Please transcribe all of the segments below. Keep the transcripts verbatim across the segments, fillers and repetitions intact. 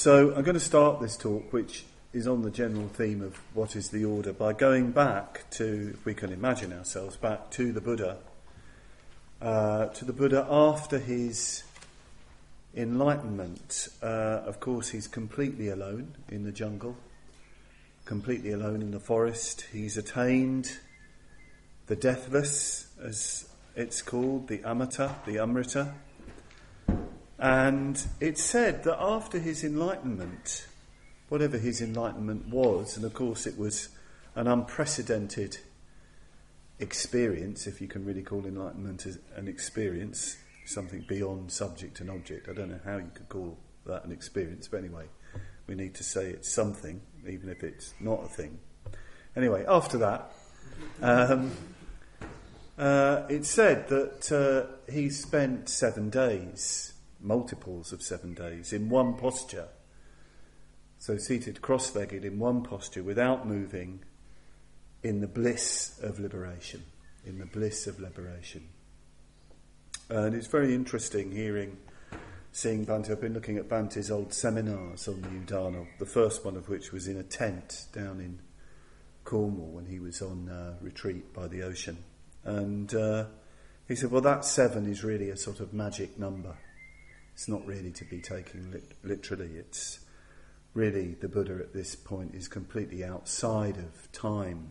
So I'm going to start this talk, which is on the general theme of what is the order, by going back to, if we can imagine ourselves, back to the Buddha, uh, to the Buddha after his enlightenment. Uh, of course, he's completely alone in the jungle, completely alone in the forest. He's attained the deathless, as it's called, the amata, the amrita. And it's said that after his enlightenment, whatever his enlightenment was, and of course it was an unprecedented experience, if you can really call enlightenment an experience, something beyond subject and object. I don't know how you could call that an experience, but anyway, we need to say it's something, even if it's not a thing. Anyway, after that, um, uh, it's said that uh, he spent seven days, multiples of seven days, in one posture. So seated cross-legged in one posture, without moving, in the bliss of liberation. In the bliss of liberation. And it's very interesting hearing, seeing Bhante. I've been looking at Bhante's old seminars on the Udana, the first one of which was in a tent down in Cornwall when he was on uh, retreat by the ocean. And uh, he said, well, that seven is really a sort of magic number. It's not really to be taken lit- literally. It's really, the Buddha at this point is completely outside of time.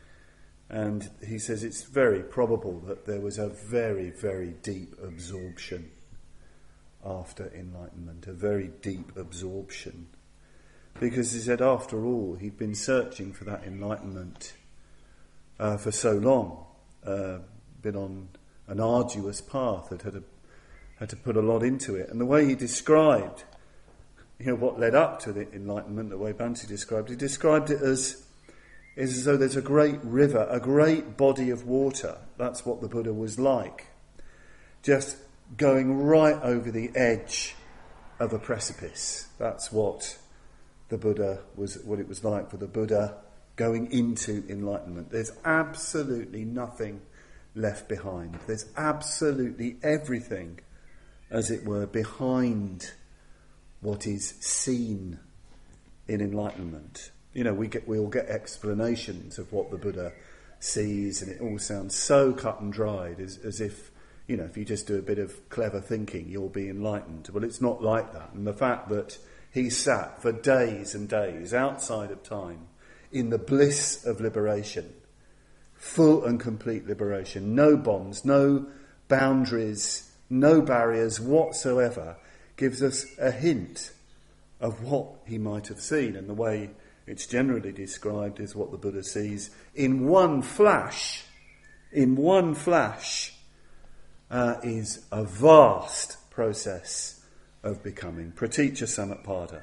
And he says it's very probable that there was a very, very deep absorption after enlightenment, a very deep absorption. Because he said, after all, he'd been searching for that enlightenment uh, for so long, uh, been on an arduous path that had a had to put a lot into it. And the way he described, you know, what led up to the enlightenment, the way Bhante described it, he described it as, is as though there's a great river, a great body of water. That's what the Buddha was like. Just going right over the edge of a precipice. That's what the Buddha was, what it was like for the Buddha going into enlightenment. There's absolutely nothing left behind. There's absolutely everything, as it were, behind what is seen in enlightenment. You know, we get we all get explanations of what the Buddha sees, and it all sounds so cut and dried, as, as if, you know, if you just do a bit of clever thinking, you'll be enlightened. Well, it's not like that. And the fact that he sat for days and days outside of time in the bliss of liberation, full and complete liberation, no bonds, no boundaries, no barriers whatsoever, gives us a hint of what he might have seen. And the way it's generally described is what the Buddha sees in one flash, in one flash, uh, is a vast process of becoming. Pratitya samutpada.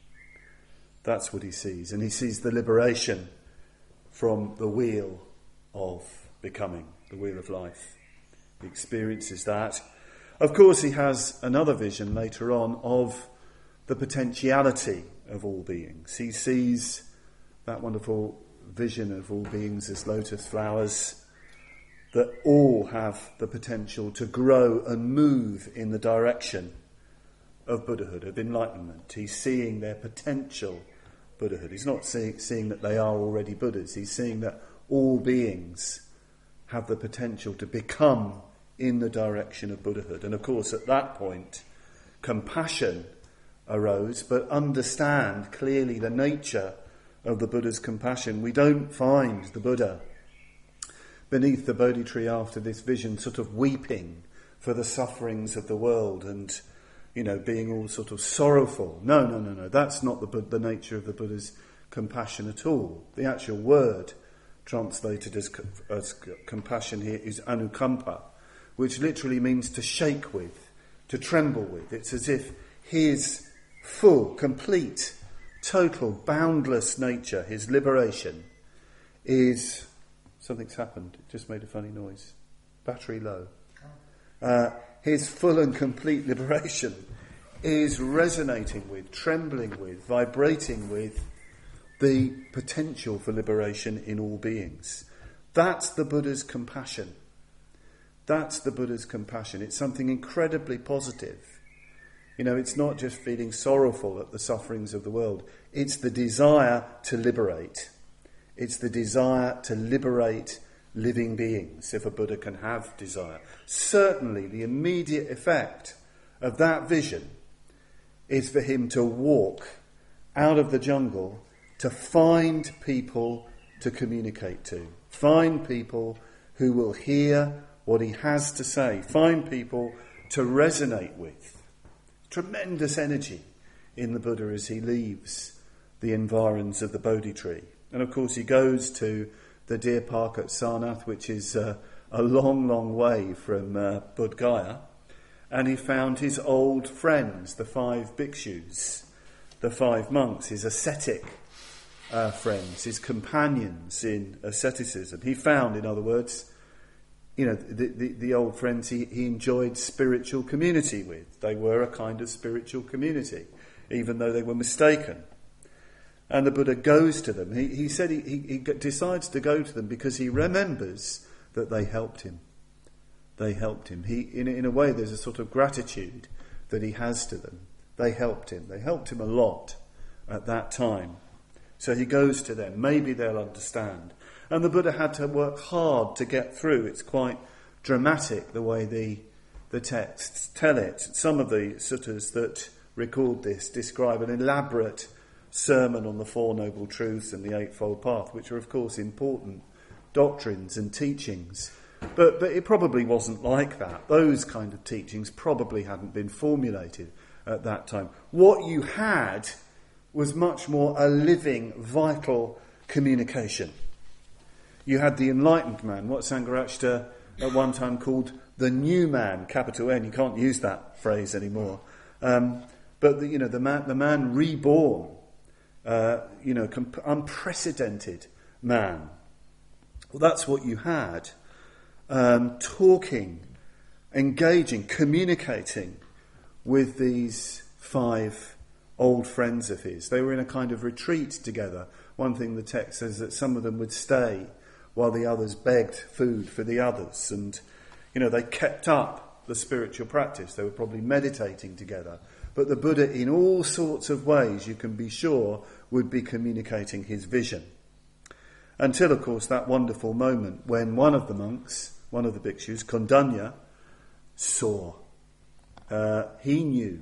That's what he sees. And he sees the liberation from the wheel of becoming, the wheel of life. He experiences that. Of course, he has another vision later on of the potentiality of all beings. He sees that wonderful vision of all beings as lotus flowers, that all have the potential to grow and move in the direction of Buddhahood, of enlightenment. He's seeing their potential Buddhahood. He's not see, seeing that they are already Buddhas. He's seeing that all beings have the potential to become in the direction of Buddhahood. And of course, at that point, compassion arose, but understand clearly the nature of the Buddha's compassion. We don't find the Buddha beneath the Bodhi tree after this vision sort of weeping for the sufferings of the world and, you know, being all sort of sorrowful. No, no, no, no. That's not the, the nature of the Buddha's compassion at all. The actual word translated as, as compassion here is anukampa, which literally means to shake with, to tremble with. It's as if his full, complete, total, boundless nature, his liberation, is... Something's happened. It just made a funny noise. Battery low. Uh, his full and complete liberation is resonating with, trembling with, vibrating with the potential for liberation in all beings. That's the Buddha's compassion. That's the Buddha's compassion. It's something incredibly positive. You know, it's not just feeling sorrowful at the sufferings of the world. It's the desire to liberate. It's the desire to liberate living beings, if a Buddha can have desire. Certainly, the immediate effect of that vision is for him to walk out of the jungle to find people to communicate to. Find people who will hear what he has to say. Find people to resonate with. Tremendous energy in the Buddha as he leaves the environs of the Bodhi tree. And of course he goes to the deer park at Sarnath, which is uh, a long, long way from uh, Bodh Gaya. And he found his old friends, the five bhikshus, the five monks, his ascetic uh, friends, his companions in asceticism. He found, in other words, you know, the, the, the old friends he, he enjoyed spiritual community with. They were a kind of spiritual community, even though they were mistaken. And the Buddha goes to them. He, he said he, he, he decides to go to them because he remembers that they helped him. They helped him. He, in, in a way, there's a sort of gratitude that he has to them. They helped him. They helped him a lot at that time. So he goes to them. Maybe they'll understand. And the Buddha had to work hard to get through. It's quite dramatic the way the the texts tell it. Some of the suttas that record this describe an elaborate sermon on the Four Noble Truths and the Eightfold Path, which are, of course, important doctrines and teachings. But, but it probably wasn't like that. Those kind of teachings probably hadn't been formulated at that time. What you had was much more a living, vital communication. You had the enlightened man, what Sangharakshita at one time called the new man, capital N. You can't use that phrase anymore. Um, but the, you know, the man, the man reborn, uh, you know, comp- unprecedented man. Well, that's what you had. Um, talking, engaging, communicating with these five old friends of his. They were in a kind of retreat together. One thing the text says that some of them would stay while the others begged food for the others. And, you know, they kept up the spiritual practice. They were probably meditating together. But the Buddha, in all sorts of ways, you can be sure, would be communicating his vision. Until, of course, that wonderful moment when one of the monks, one of the bhikshus, Kondanya, saw. Uh, he knew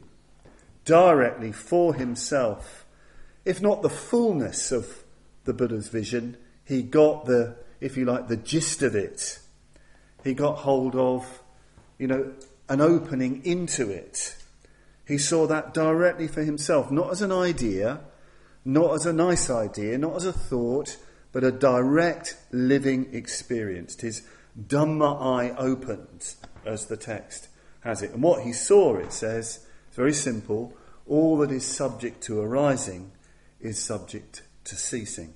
directly for himself, if not the fullness of the Buddha's vision, he got the, if you like, the gist of it. He got hold of, you know, an opening into it. He saw that directly for himself, not as an idea, not as a nice idea, not as a thought, but a direct living experience. His Dhamma eye opened, as the text has it. And what he saw, it says, it's very simple, all that is subject to arising is subject to ceasing.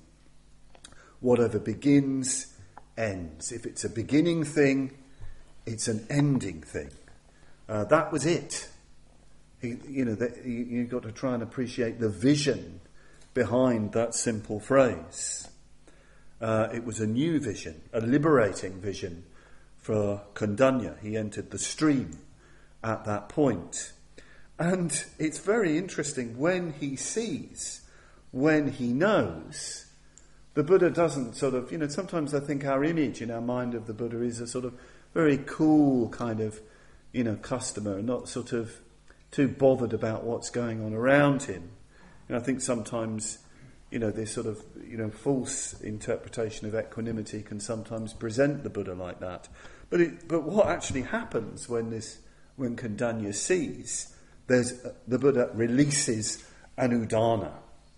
Whatever begins, ends. If it's a beginning thing, it's an ending thing. Uh, that was it. He, you know, the, you, you've got to try and appreciate the vision behind that simple phrase. Uh, it was a new vision, a liberating vision for Kondanya. He entered the stream at that point. And it's very interesting when he sees, when he knows, the Buddha doesn't sort of, you know, sometimes I think our image in our mind of the Buddha is a sort of very cool kind of, you know, customer, and not sort of too bothered about what's going on around him. And I think sometimes, you know, this sort of, you know, false interpretation of equanimity can sometimes present the Buddha like that. But it, but what actually happens when this, when Kondanya sees, there's the Buddha releases an udana.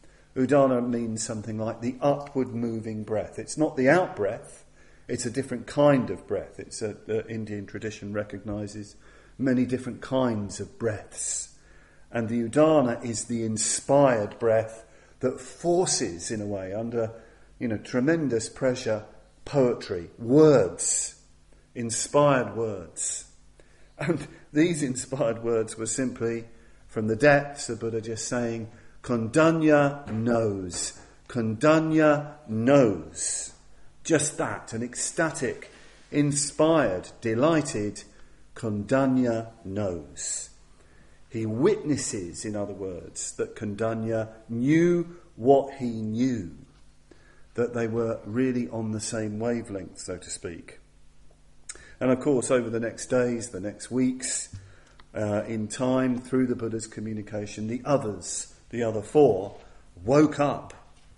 Udana means something like the upward moving breath. It's not the out breath, it's a different kind of breath. It's a, the Indian tradition recognises many different kinds of breaths. And the udana is the inspired breath that forces, in a way, under, you know, tremendous pressure, poetry, words, inspired words. And these inspired words were simply, from the depths, the Buddha just saying, Kondanya knows. Kondanya knows. Just that, an ecstatic, inspired, delighted, Kondanya knows. He witnesses, in other words, that Kondanya knew what he knew, that they were really on the same wavelength, so to speak. And of course, over the next days, the next weeks, uh, in time, through the Buddha's communication, the others, the other four, woke up.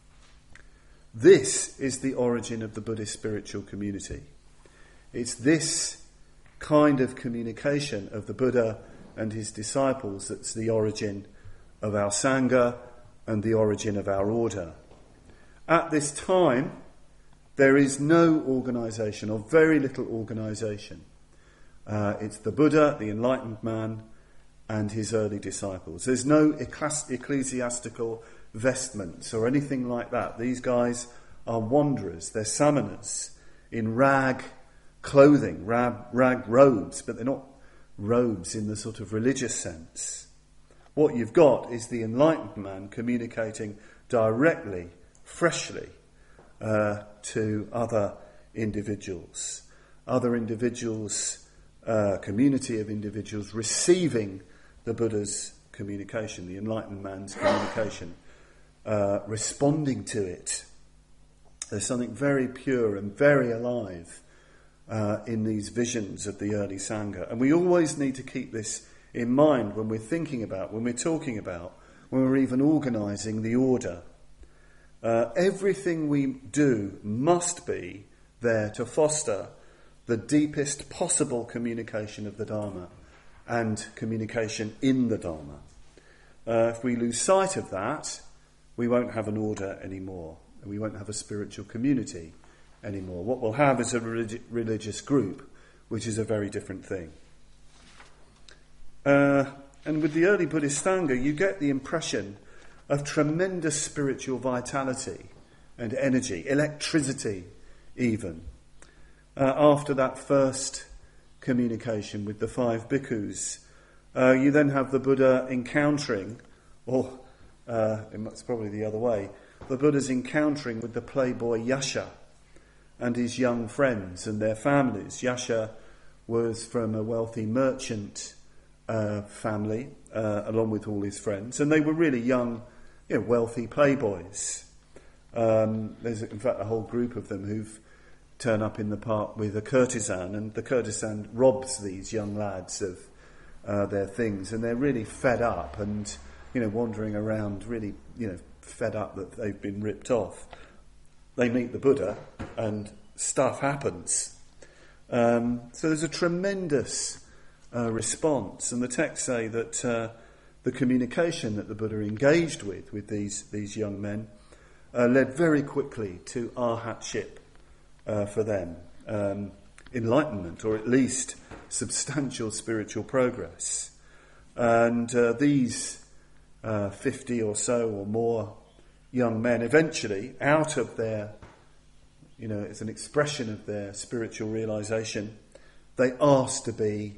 This is the origin of the Buddhist spiritual community. It's this kind of communication of the Buddha and his disciples that's the origin of our Sangha and the origin of our order. At this time, there is no organisation, or very little organisation. Uh, it's the Buddha, the enlightened man, and his early disciples. There's no ecclesiastical vestments or anything like that. These guys are wanderers, they're samanas in rag clothing, rag, rag robes, but they're not robes in the sort of religious sense. What you've got is the enlightened man communicating directly, freshly, uh, to other individuals. Other individuals, uh, community of individuals receiving the Buddha's communication, the enlightened man's communication, uh, responding to it. There's something very pure and very alive uh, in these visions of the early Sangha. And we always need to keep this in mind when we're thinking about, when we're talking about, when we're even organising the order. Uh, everything we do must be there to foster the deepest possible communication of the Dharma and communication in the Dharma. Uh, if we lose sight of that, we won't have an order anymore, and we won't have a spiritual community anymore. What we'll have is a relig- religious group, which is a very different thing. Uh, and with the early Buddhist Sangha, you get the impression of tremendous spiritual vitality and energy, electricity even. Uh, after that first communication with the five bhikkhus, uh, you then have the Buddha encountering, or uh, it's probably the other way, the Buddha's encountering with the playboy Yasha and his young friends and their families. Yasha was from a wealthy merchant uh, family, uh, along with all his friends, and they were really young, you know, wealthy playboys. Um, there's in fact a whole group of them who've turn up in the park with a courtesan, and the courtesan robs these young lads of uh, their things, and they're really fed up and, you know, wandering around really, you know, fed up that they've been ripped off. They meet the Buddha and stuff happens. Um, so there's a tremendous uh, response, and the texts say that uh, the communication that the Buddha engaged with, with these, these young men, uh, led very quickly to arhatship. Uh, for them, um, enlightenment, or at least substantial spiritual progress. And uh, these uh, fifty or so or more young men, eventually, out of their, you know, it's an expression of their spiritual realisation, they asked to be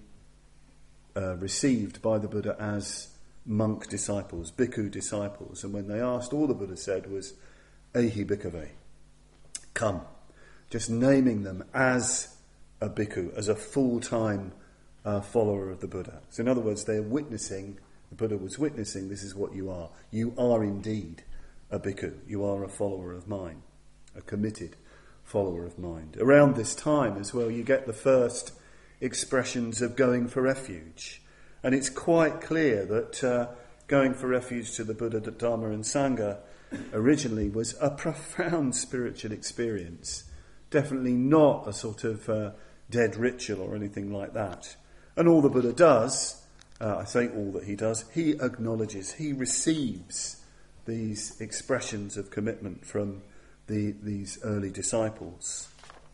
uh, received by the Buddha as monk disciples, bhikkhu disciples. And when they asked, all the Buddha said was, Ehi bhikkhave, come. Just naming them as a bhikkhu, as a full-time uh, follower of the Buddha. So in other words, they're witnessing, the Buddha was witnessing, this is what you are. You are indeed a bhikkhu. You are a follower of mine, a committed follower of mine. Around this time as well, you get the first expressions of going for refuge. And it's quite clear that uh, going for refuge to the Buddha, Dharma and Sangha originally was a profound spiritual experience. Definitely not a sort of uh, dead ritual or anything like that. And all the Buddha does, uh, I say all that he does, he acknowledges, he receives these expressions of commitment from the, these early disciples.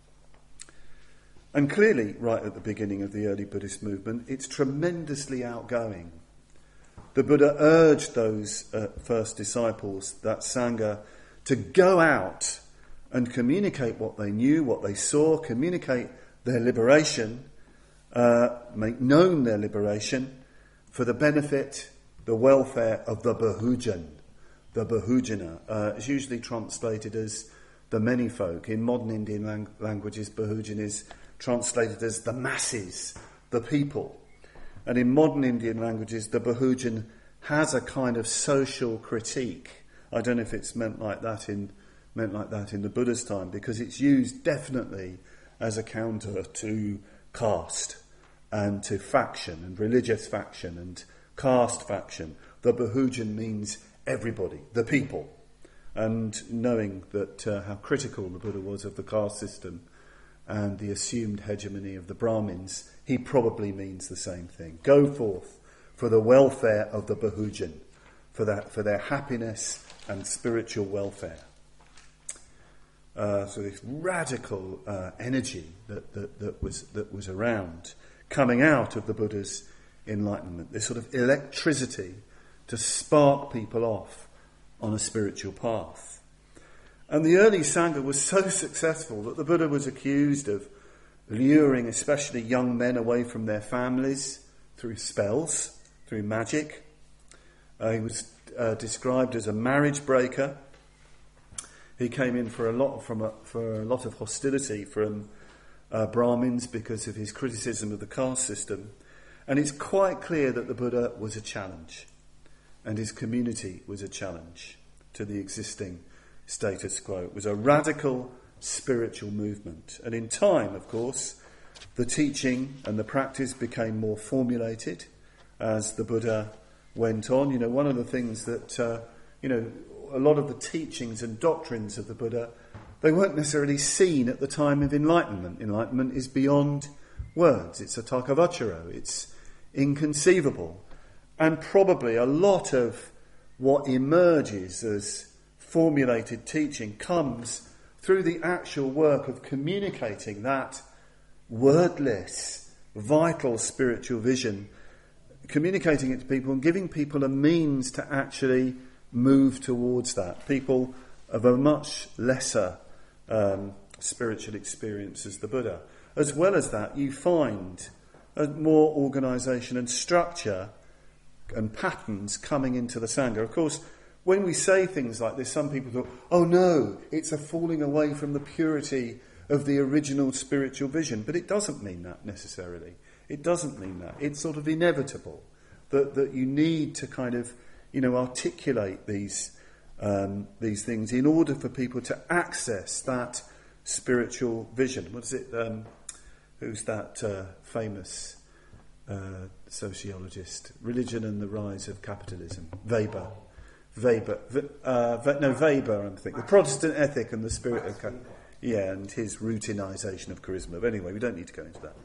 And clearly, right at the beginning of the early Buddhist movement, it's tremendously outgoing. The Buddha urged those uh, first disciples, that Sangha, to go out and communicate what they knew, what they saw, communicate their liberation, uh, make known their liberation for the benefit, the welfare of the Bahujan, the Bahujana. Uh, it's usually translated as the many folk. In modern Indian lang- languages, Bahujan is translated as the masses, the people. And in modern Indian languages, the Bahujan has a kind of social critique. I don't know if it's meant like that in meant like that in the Buddha's time, because it's used definitely as a counter to caste and to faction and religious faction and caste faction. The Bahujan means everybody, the people. And knowing that uh, how critical the Buddha was of the caste system and the assumed hegemony of the Brahmins, he probably means the same thing. Go forth for the welfare of the Bahujan, for that, for their happiness and spiritual welfare. Uh, so this radical uh, energy that, that, that was that was around, coming out of the Buddha's enlightenment, this sort of electricity to spark people off on a spiritual path. And the early Sangha was so successful that the Buddha was accused of luring especially young men away from their families through spells, through magic. Uh, he was uh, described as a marriage breaker. He came in for a lot from a, for a lot of hostility from uh, Brahmins because of his criticism of the caste system. And it's quite clear that the Buddha was a challenge, and his community was a challenge to the existing status quo. It was a radical spiritual movement. And in time, of course, the teaching and the practice became more formulated as the Buddha went on. You know, one of the things that, uh, you know, a lot of the teachings and doctrines of the Buddha, they weren't necessarily seen at the time of enlightenment. Enlightenment is beyond words. It's a takavacharo. It's inconceivable. And probably a lot of what emerges as formulated teaching comes through the actual work of communicating that wordless, vital spiritual vision, communicating it to people and giving people a means to actually move towards that. People of a much lesser um, spiritual experience as the Buddha. As well as that, you find a more organisation and structure and patterns coming into the Sangha. Of course, when we say things like this, some people thought, oh no, it's a falling away from the purity of the original spiritual vision. But it doesn't mean that necessarily. It doesn't mean that. It's sort of inevitable that, that you need to kind of, you know, articulate these um, these things in order for people to access that spiritual vision. What is it? Um, who's that uh, famous uh, sociologist? Religion and the Rise of Capitalism. Weber. Weber. Uh, no, Weber, I'm thinking. The Protestant Ethic and the Spirit of... Ca- yeah, and his routinization of charisma. But anyway, we don't need to go into that.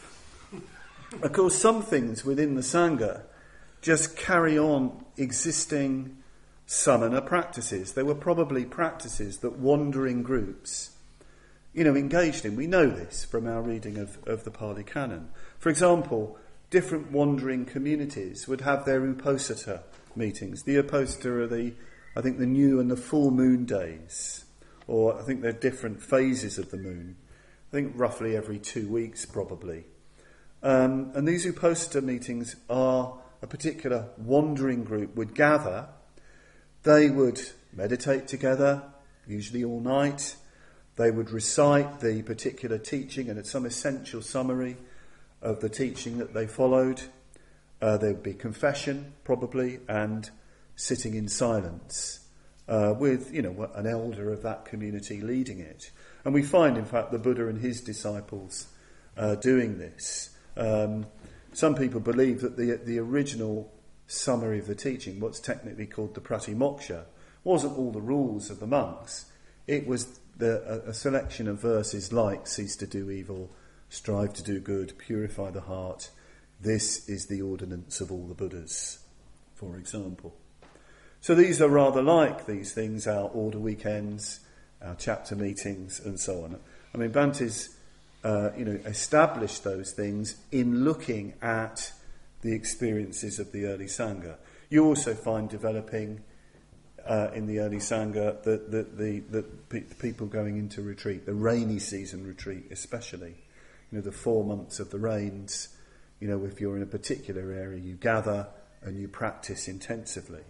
Of course, some things within the Sangha just carry on existing samana practices. They were probably practices that wandering groups, you know, engaged in. We know this from our reading of, of the Pali Canon. For example, different wandering communities would have their uposatha meetings. The uposatha are the, I think, the new and the full moon days, or I think they're different phases of the moon. I think roughly every two weeks, probably. Um, and these uposatha meetings are a particular wandering group would gather. They would meditate together, usually all night. They would recite the particular teaching and some essential summary of the teaching that they followed. Uh, there would be confession, probably, and sitting in silence uh, with, you know, an elder of that community leading it. And we find, in fact, the Buddha and his disciples uh, doing this. Um, some people believe that the the original summary of the teaching, what's technically called the Pratimoksha, wasn't all the rules of the monks. It was the, a, a selection of verses like cease to do evil, strive to do good, purify the heart. This is the ordinance of all the Buddhas, for example. So these are rather like these things, our order weekends, our chapter meetings, and so on. I mean, Bhante's uh, you know, established those things in looking at the experiences of the early Sangha. You also find developing uh, in the early Sangha the, the, the, the, the people going into retreat, the rainy season retreat especially. You know, the four months of the rains. You know, if you're in a particular area, you gather and you practice intensively.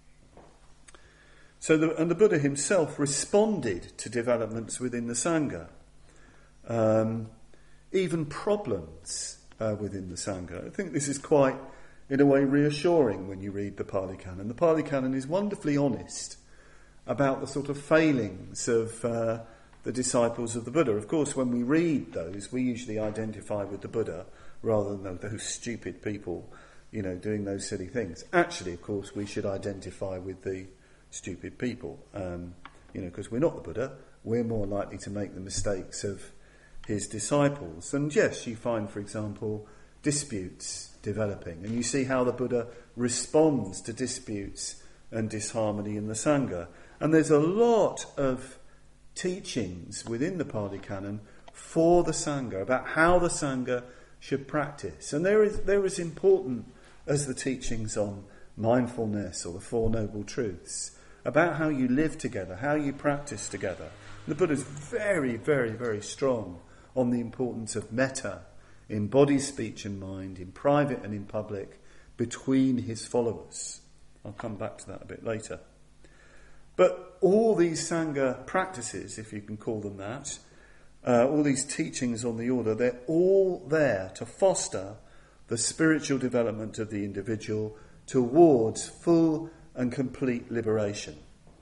So, the, and the Buddha himself responded to developments within the Sangha. Um, even problems uh, within the Sangha. I think this is quite, in a way, reassuring when you read the Pali Canon. The Pali Canon is wonderfully honest about the sort of failings of uh, the disciples of the Buddha. Of course, when we read those, we usually identify with the Buddha rather than those stupid people, you know, doing those silly things. Actually, of course, we should identify with the stupid people, um, you know, because we're not the Buddha. We're more likely to make the mistakes of his disciples. And yes, you find, for example, disputes developing, and you see how the Buddha responds to disputes and disharmony in the Sangha. And there's a lot of teachings within the Pali Canon for the Sangha about how the Sangha should practice. And they're as, they're as important as the teachings on mindfulness or the Four Noble Truths, about how you live together, how you practice together. And the Buddha's very, very, very strong on the importance of metta in body, speech and mind, in private and in public, between his followers. I'll come back to that a bit later. But all these Sangha practices, if you can call them that, uh, all these teachings on the order, they're all there to foster the spiritual development of the individual towards full and complete liberation.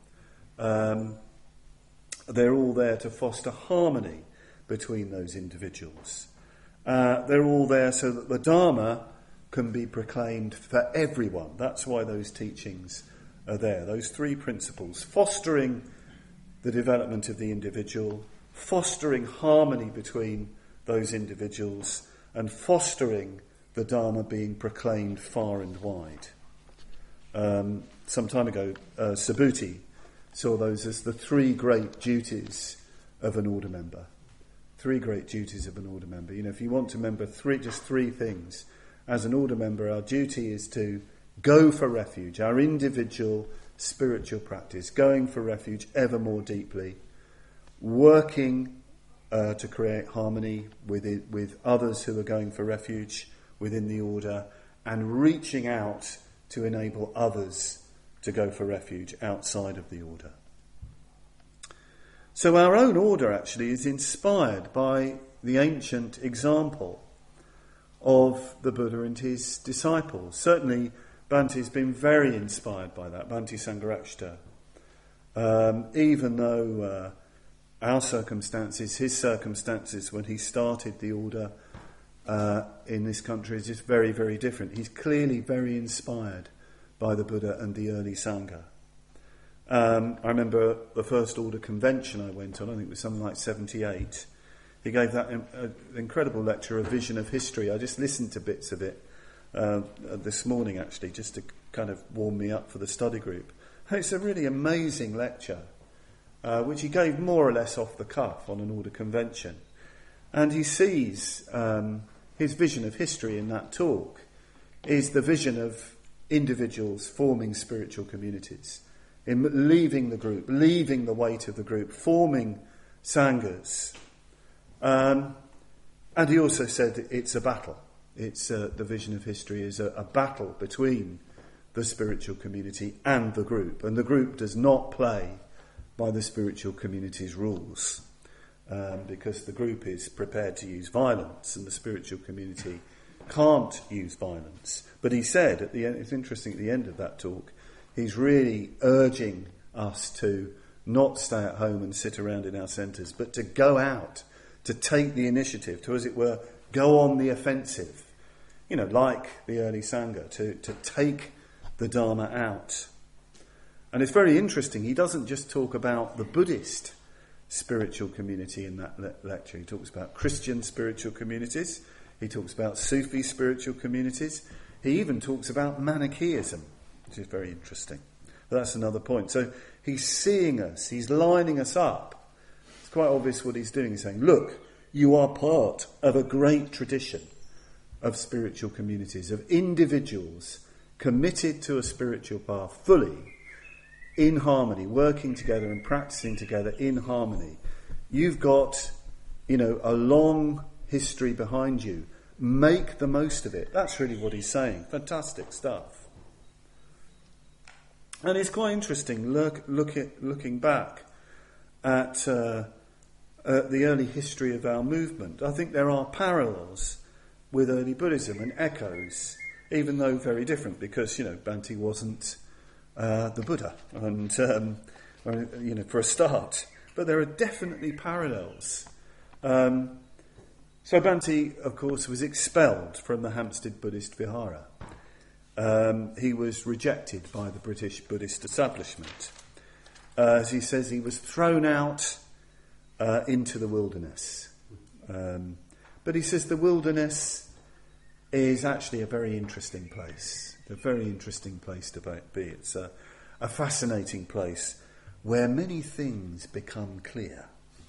Um, they're all there to foster harmony between those individuals. Uh, they're all there so that the Dharma can be proclaimed for everyone. That's why those teachings are there. Those three principles: fostering the development of the individual, fostering harmony between those individuals, and fostering the Dharma being proclaimed far and wide. Um, some time ago, uh, Subhuti saw those as the three great duties of an order member. Three great duties of an order member. You know, if you want to remember three, just three things, as an order member, our duty is to go for refuge, our individual spiritual practice, going for refuge ever more deeply, working uh, to create harmony with it, with others who are going for refuge within the order, and reaching out to enable others to go for refuge outside of the order. So our own order actually is inspired by the ancient example of the Buddha and his disciples. Certainly Bhante's been very inspired by that, Bhante Sangharakshita. Um, even though uh, our circumstances, his circumstances when he started the order uh, in this country is just very, very different. He's clearly very inspired by the Buddha and the early Sangha. Um, I remember the first order convention I went on, I think it was something like seventy-eight. He gave that uh, incredible lecture, A Vision of History. I just listened to bits of it uh, this morning, actually, just to kind of warm me up for the study group. And it's a really amazing lecture, uh, which he gave more or less off the cuff on an order convention. And he sees um, his vision of history in that talk is the vision of individuals forming spiritual communities, in leaving the group, leaving the weight of the group, forming sanghas. Um, and he also said it's a battle. It's uh, the vision of history is a, a battle between the spiritual community and the group, and the group does not play by the spiritual community's rules, um, because the group is prepared to use violence, and the spiritual community can't use violence. But he said at the end, it's interesting, at the end of that talk, he's really urging us to not stay at home and sit around in our centres, but to go out, to take the initiative, to, as it were, go on the offensive. You know, like the early Sangha, to, to take the Dharma out. And it's very interesting, he doesn't just talk about the Buddhist spiritual community in that le- lecture. He talks about Christian spiritual communities, he talks about Sufi spiritual communities, he even talks about Manichaeism, which is very interesting. But that's another point. So he's seeing us, he's lining us up. It's quite obvious what he's doing. He's saying, look, you are part of a great tradition of spiritual communities, of individuals committed to a spiritual path fully, in harmony, working together and practicing together in harmony. You've got, you know, a long history behind you. Make the most of it. That's really what he's saying. Fantastic stuff. And it's quite interesting look, look at, looking back at, uh, at the early history of our movement. I think there are parallels with early Buddhism and echoes, even though very different, because, you know, Bhante wasn't uh, the Buddha, and, um, you know, for a start. But there are definitely parallels. Um, so Bhante, of course, was expelled from the Hampstead Buddhist Vihara. Um, he was rejected by the British Buddhist establishment. Uh, as he says, he was thrown out uh, into the wilderness. Um, but he says the wilderness is actually a very interesting place. A very interesting place to be. It's a, a fascinating place where many things become clear.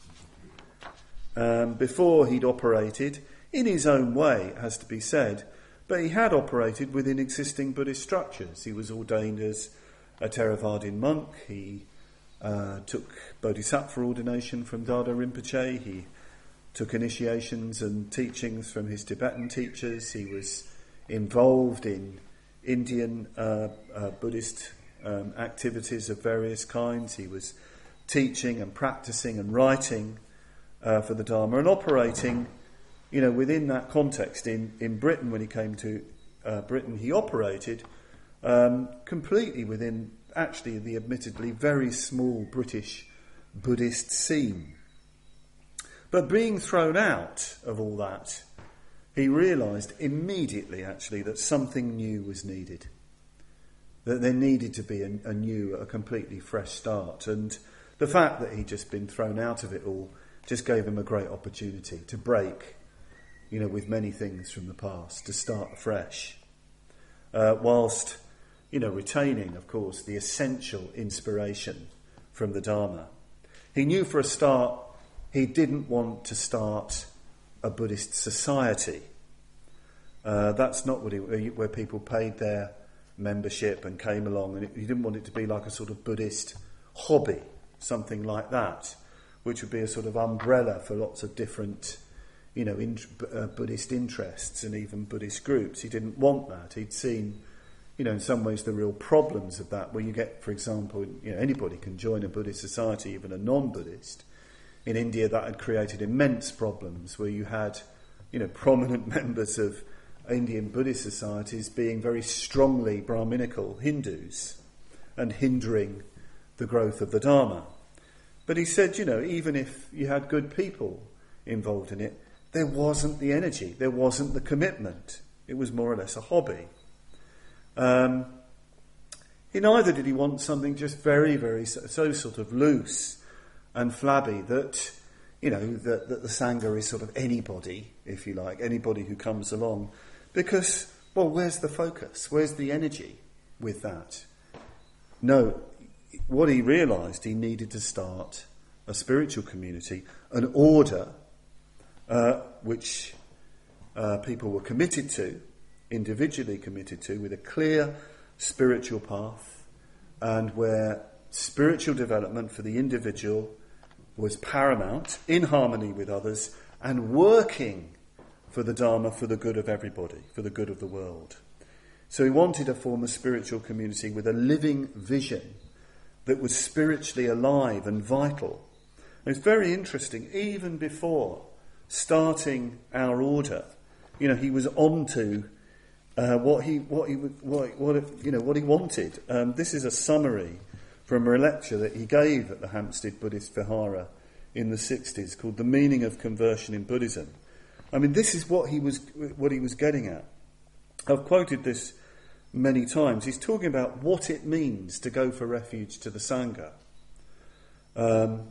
Um, before he'd operated, in his own way, it has to be said, but he had operated within existing Buddhist structures. He was ordained as a Theravadin monk. He uh, took Bodhisattva ordination from Dada Rinpoche. He took initiations and teachings from his Tibetan teachers. He was involved in Indian uh, uh, Buddhist um, activities of various kinds. He was teaching and practicing and writing uh, for the Dharma and operating, you know, within that context. In, in Britain, when he came to uh, Britain, he operated um, completely within, actually, the admittedly very small British Buddhist scene. But being thrown out of all that, he realised immediately, actually, that something new was needed. That there needed to be a, a new, a completely fresh start. And the fact that he'd just been thrown out of it all just gave him a great opportunity to break, you know, with many things from the past, to start afresh. Uh, whilst, you know, retaining, of course, the essential inspiration from the Dharma. He knew for a start he didn't want to start a Buddhist society. Uh, that's not what he, where people paid their membership and came along, and he didn't want it to be like a sort of Buddhist hobby, something like that, which would be a sort of umbrella for lots of different, you know, in, uh, Buddhist interests and even Buddhist groups. He didn't want that. He'd seen, you know, in some ways the real problems of that, where you get, for example, you know, anybody can join a Buddhist society, even a non-Buddhist. In India, that had created immense problems, where you had, you know, prominent members of Indian Buddhist societies being very strongly Brahminical Hindus and hindering the growth of the Dharma. But he said, you know, even if you had good people involved in it, there wasn't the energy, there wasn't the commitment. It was more or less a hobby. Um, he neither did he want something just very, very so, so sort of loose and flabby that, you know, that, that the Sangha is sort of anybody, if you like, anybody who comes along. Because, well, where's the focus? Where's the energy with that? No, what he realised, he needed to start a spiritual community, an order uh, which uh, people were committed to, individually committed to, with a clear spiritual path, and where spiritual development for the individual was paramount, in harmony with others, and working for the Dharma for the good of everybody, for the good of the world. So he wanted to form a spiritual community with a living vision that was spiritually alive and vital. And it's very interesting, even before starting our order, you know, he was on to uh, what he what he what, what you know what he wanted. Um, this is a summary from a lecture that he gave at the Hampstead Buddhist Vihara in the sixties, called "The Meaning of Conversion in Buddhism." I mean, this is what he was what he was getting at. I've quoted this many times. He's talking about what it means to go for refuge to the Sangha. Um,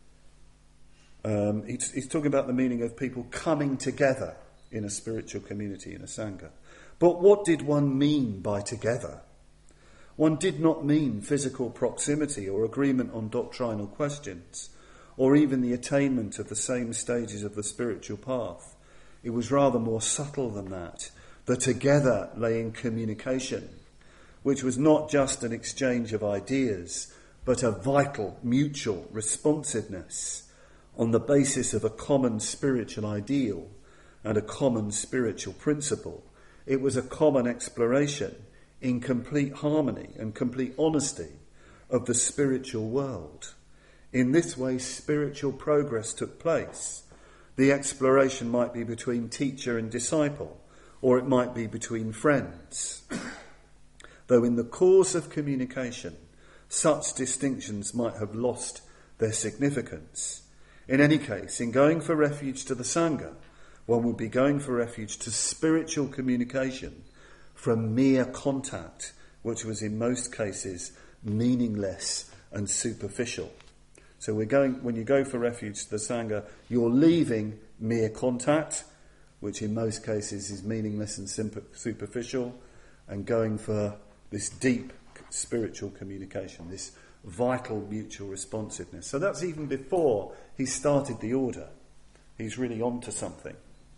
um, he's, he's talking about the meaning of people coming together in a spiritual community, in a Sangha. But what did one mean by together? One did not mean physical proximity or agreement on doctrinal questions, or even the attainment of the same stages of the spiritual path. It was rather more subtle than that. The together lay in communication, which was not just an exchange of ideas, but a vital, mutual responsiveness on the basis of a common spiritual ideal and a common spiritual principle. It was a common exploration in complete harmony and complete honesty of the spiritual world. In this way, spiritual progress took place, The exploration might be between teacher and disciple, or it might be between friends. Though in the course of communication, such distinctions might have lost their significance. In any case, in going for refuge to the Sangha, one would be going for refuge to spiritual communication from mere contact, which was in most cases meaningless and superficial. So we're going, when you go for refuge to the Sangha, you're leaving mere contact, which in most cases is meaningless and superficial, and going for this deep spiritual communication, this vital mutual responsiveness. So that's even before he started the order. He's really on to something.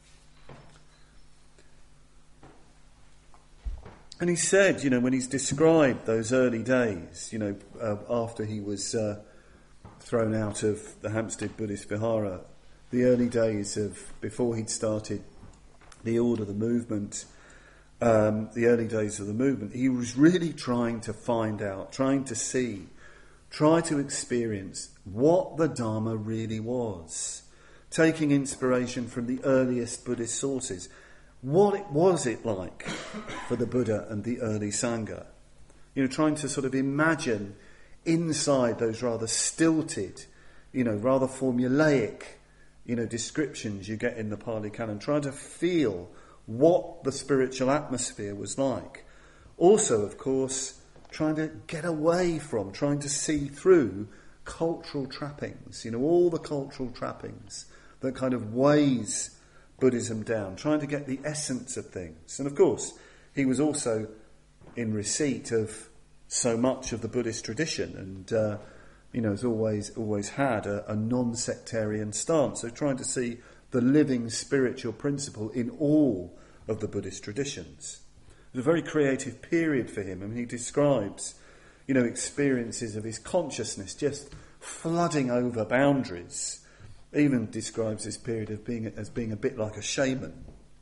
And he said, you know, when he's described those early days, you know, uh, after he was uh, thrown out of the Hampstead Buddhist Vihara, the early days of, before he'd started the order, the movement, um, the early days of the movement, he was really trying to find out, trying to see, try to experience what the Dharma really was, taking inspiration from the earliest Buddhist sources. What it, was it like for the Buddha and the early Sangha? You know, trying to sort of imagine inside those rather stilted, you know, rather formulaic, you know, descriptions you get in the Pali Canon, trying to feel what the spiritual atmosphere was like. Also, of course, trying to get away from, trying to see through cultural trappings, you know, all the cultural trappings that kind of weighs Buddhism down, trying to get the essence of things. And of course, he was also in receipt of so much of the Buddhist tradition, and uh, you know, has always always had a, a non-sectarian stance. So trying to see the living spiritual principle in all of the Buddhist traditions. It was a very creative period for him. I mean, he describes, you know, experiences of his consciousness just flooding over boundaries. Even describes this period of being as being a bit like a shaman.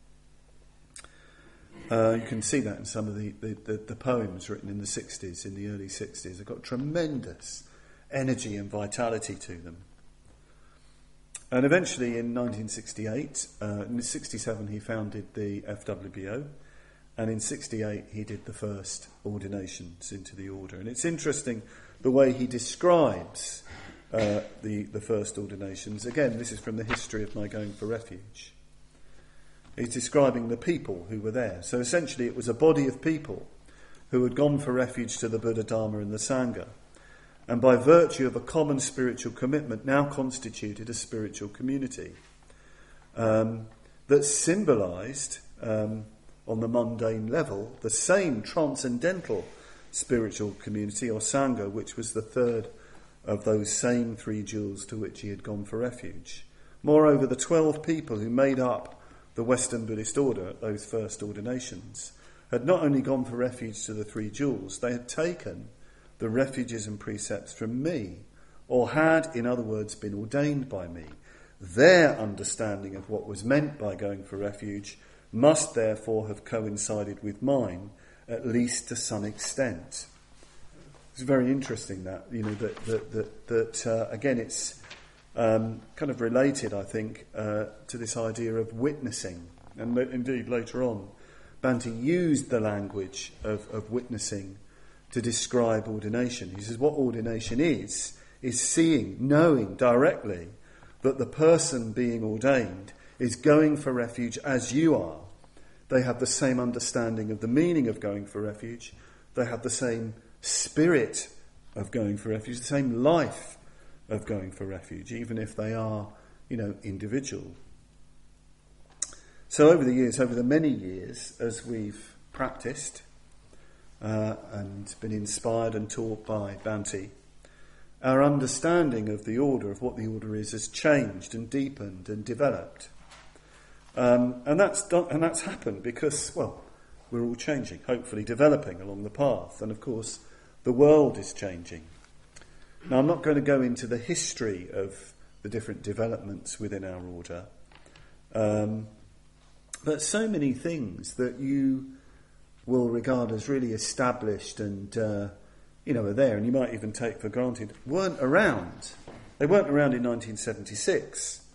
Uh, you can see that in some of the, the, the, the poems written in the sixties, in the early sixties. They've got tremendous energy and vitality to them. And eventually in nineteen sixty-eight, uh, in sixty-seven he founded the F W B O, and in sixty-eight he did the first ordinations into the order. And it's interesting the way he describes Uh, the, the first ordinations. Again, this is from the history of my going for refuge. He's describing the people who were there. So essentially it was a body of people who had gone for refuge to the Buddha, Dharma and the Sangha, and by virtue of a common spiritual commitment now constituted a spiritual community um, that symbolised, um, on the mundane level, the same transcendental spiritual community, or Sangha, which was the third of those same three jewels to which he had gone for refuge. Moreover, the twelve people who made up the Western Buddhist order at those first ordinations had not only gone for refuge to the three jewels, they had taken the refuges and precepts from me, or had, in other words, been ordained by me. Their understanding of what was meant by going for refuge must therefore have coincided with mine, at least to some extent. It's very interesting that, you know, that, that, that, that uh, again, it's um, kind of related, I think, uh, to this idea of witnessing. And indeed, later on, Bhante used the language of, of witnessing to describe ordination. He says what ordination is, is seeing, knowing directly that the person being ordained is going for refuge as you are. They have the same understanding of the meaning of going for refuge. They have the same spirit of going for refuge, the same life of going for refuge, even if they are, you know, individual. So over the years, over the many years, as we've practiced uh, and been inspired and taught by Bhante, our understanding of the order, of what the order is, has changed and deepened and developed. Um, and that's done, and that's happened because, well, we're all changing, hopefully developing along the path. And of course, the world is changing. Now, I'm not going to go into the history of the different developments within our order, um, but so many things that you will regard as really established and, uh, you know, are there, and you might even take for granted, weren't around. They weren't around in nineteen seventy-six.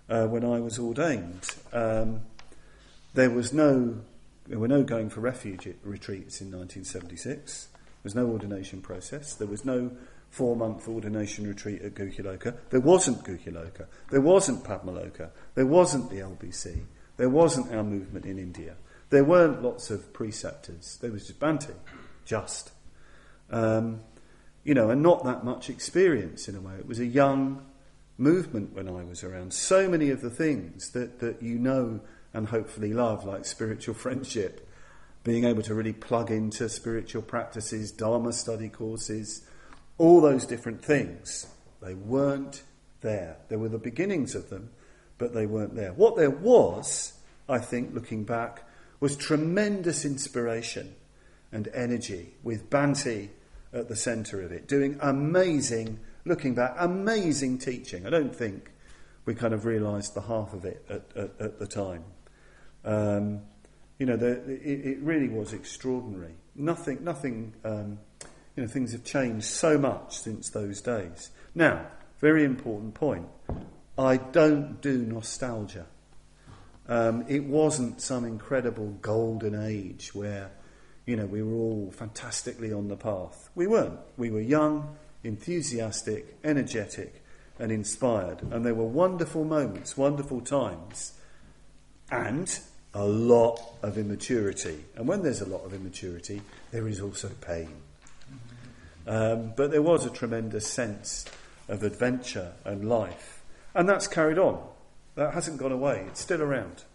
uh, when I was ordained. Um, there was no, there were no going for refuge retreats in nineteen seventy-six. There was no ordination process. There was no four-month ordination retreat at Gukhiloka. There wasn't Gukhiloka. There wasn't Padmaloka. There wasn't the L B C. There wasn't our movement in India. There weren't lots of preceptors. There was just Bhante, just. Um, you know, and not that much experience in a way. It was a young movement when I was around. So many of the things that, that you know and hopefully love, like spiritual friendship, being able to really plug into spiritual practices, Dharma study courses, all those different things, they weren't there. There were the beginnings of them, but they weren't there. What there was, I think, looking back, was tremendous inspiration and energy, with Bhante at the centre of it, doing amazing, looking back, amazing teaching. I don't think we kind of realised the half of it at, at, at the time. Um, you know, the, it, it really was extraordinary. Nothing, nothing. Um, you know, things have changed so much since those days. Now, very important point. I don't do nostalgia. Um, it wasn't some incredible golden age where, you know, we were all fantastically on the path. We weren't. We were young, enthusiastic, energetic, and inspired. And there were wonderful moments, wonderful times, and a lot of immaturity. And when there's a lot of immaturity, there is also pain. Um, but there was a tremendous sense of adventure and life. And that's carried on. That hasn't gone away. It's still around.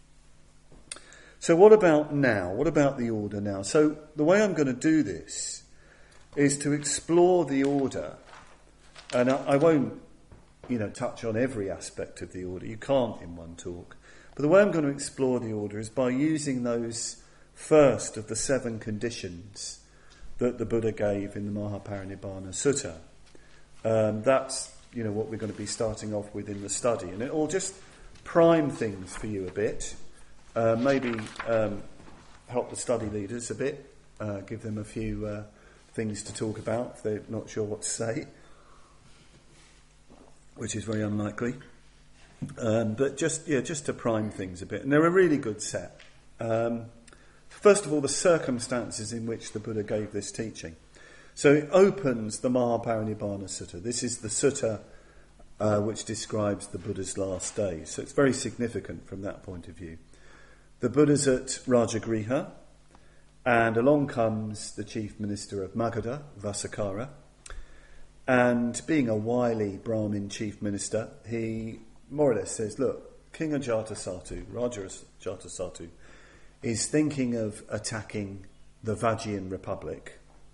So what about now? What about the order now? So the way I'm going to do this is to explore the order. And I, I won't, you know, touch on every aspect of the order. You can't in one talk. But the way I'm going to explore the order is by using those first of the seven conditions that the Buddha gave in the Mahaparinibbana Sutta. Um, that's, you know, what we're going to be starting off with in the study. And it will just prime things for you a bit. Uh, maybe um, help the study leaders a bit. Uh, give them a few uh, things to talk about if they're not sure what to say. Which is very unlikely. Um, but just, yeah, just to prime things a bit. And they're a really good set. Um, First of all, the circumstances in which the Buddha gave this teaching. So it opens the Mahaparinibbana Sutta. This is the sutta uh, which describes the Buddha's last days. So it's very significant from that point of view. The Buddha's at Rajagriha, and along comes the chief minister of Magadha, Vasakara. And being a wily Brahmin chief minister, he more or less says, look, King Ajatasattu, Raja Ajatasattu, is thinking of attacking the Vajjian Republic.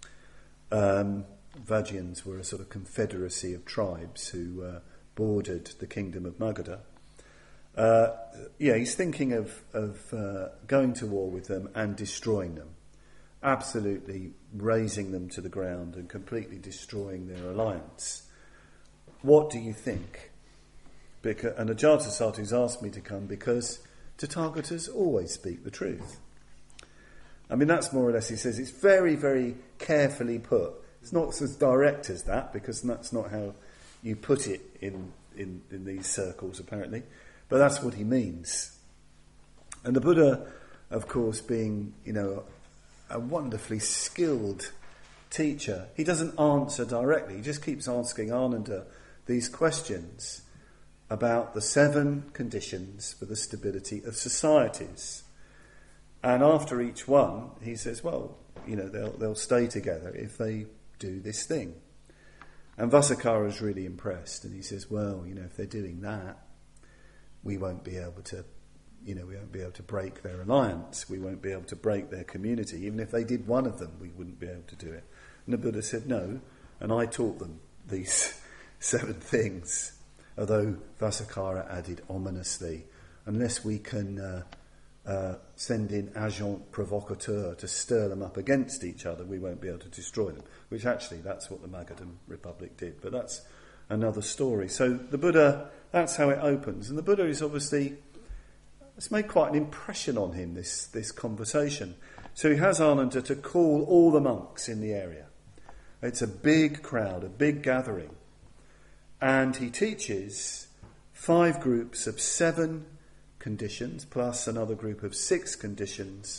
Um, Vajjians were a sort of confederacy of tribes who uh, bordered the kingdom of Magadha. Uh, yeah, he's thinking of, of uh, going to war with them and destroying them. Absolutely razing them to the ground and completely destroying their alliance. What do you think? Because, and Ajatasattu's asked me to come because Tathagatas always speak the truth. I mean, that's more or less, he says, it's very, very carefully put. It's not as direct as that, because that's not how you put it in, in, in these circles, apparently. But that's what he means. And the Buddha, of course, being, you know, a wonderfully skilled teacher, he doesn't answer directly. He just keeps asking Ananda these questions about the seven conditions for the stability of societies. And after each one, he says, well, you know, they'll they'll stay together if they do this thing. And Vasakara is really impressed, and he says, well, you know, if they're doing that, we won't be able to, you know, we won't be able to break their alliance, we won't be able to break their community. Even if they did one of them, we wouldn't be able to do it. And the Buddha said, no, and I taught them these seven things. Although Vasakara added ominously, unless we can uh, uh, send in agent provocateur to stir them up against each other, we won't be able to destroy them. Which actually, that's what the Magadhan Republic did. But that's another story. So the Buddha, that's how it opens. And the Buddha is obviously, it's made quite an impression on him, this, this conversation. So he has Ananda to call all the monks in the area. It's a big crowd, a big gathering. And he teaches five groups of seven conditions, plus another group of six conditions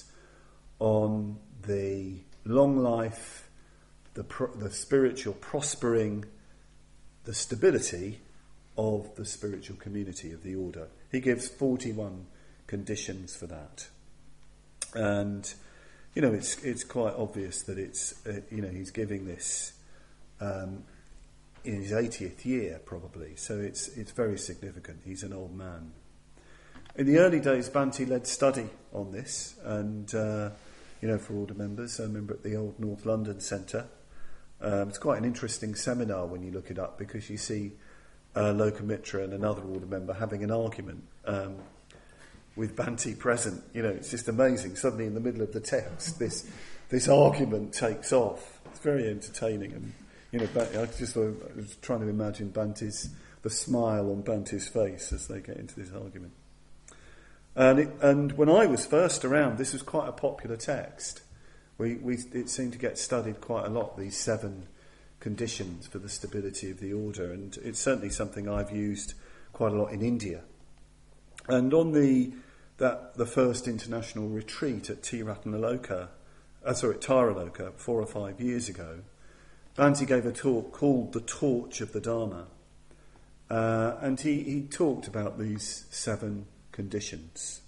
on the long life, the, pro- the spiritual prospering, the stability of the spiritual community of the order. He gives forty-one conditions for that. And, you know, it's it's quite obvious that it's, uh, you know, he's giving this um, in his eightieth year, probably. So it's it's very significant. He's an old man. In the early days, Bhante led study on this, and, uh, you know, for order members, I remember at the old North London Centre, um, it's quite an interesting seminar when you look it up, because you see uh, Lokamitra and another order member having an argument um, with Bhante present. You know, it's just amazing. Suddenly in the middle of the text, this this argument takes off. It's very entertaining. And, you know, I just thought, I was trying to imagine Bhante's, the smile on Bhante's face as they get into this argument. And, it, and when I was first around, this was quite a popular text. We, we it seemed to get studied quite a lot, these seven conditions for the stability of the order, and it's certainly something I've used quite a lot in India. And on the that the first international retreat at Tirathanaloka, uh, sorry, at Taraloka, four or five years ago, Bhante gave a talk called "The Torch of the Dharma," uh, and he, he talked about these seven conditions.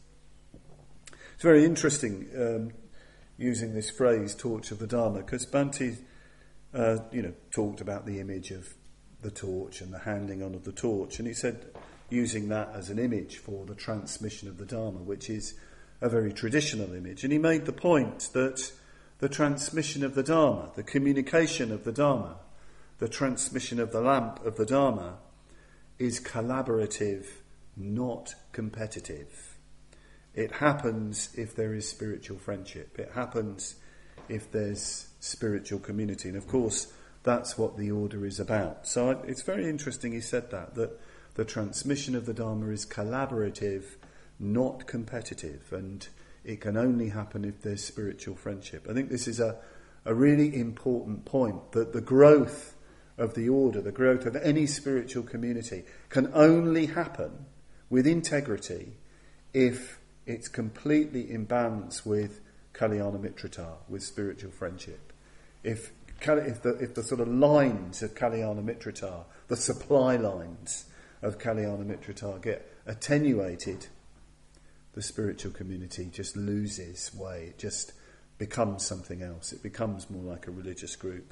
It's very interesting um, using this phrase "torch of the Dharma," because Bhante, uh, you know, talked about the image of the torch and the handing on of the torch, and he said, using that as an image for the transmission of the Dharma, which is a very traditional image, and he made the point that the transmission of the Dharma, the communication of the Dharma, the transmission of the lamp of the Dharma, is collaborative, not competitive. It happens if there is spiritual friendship. It happens if there's spiritual community. And of course, that's what the order is about. So it's very interesting he said that, that the transmission of the Dharma is collaborative, not competitive. And it can only happen if there's spiritual friendship. I think this is a, a really important point, that the growth of the order, the growth of any spiritual community, can only happen with integrity if it's completely in balance with Kalyana Mitrata, with spiritual friendship. If if the, if the sort of lines of Kalyana Mitrata, the supply lines of Kalyana Mitrata get attenuated, the spiritual community just loses way. It just becomes something else. It becomes more like a religious group.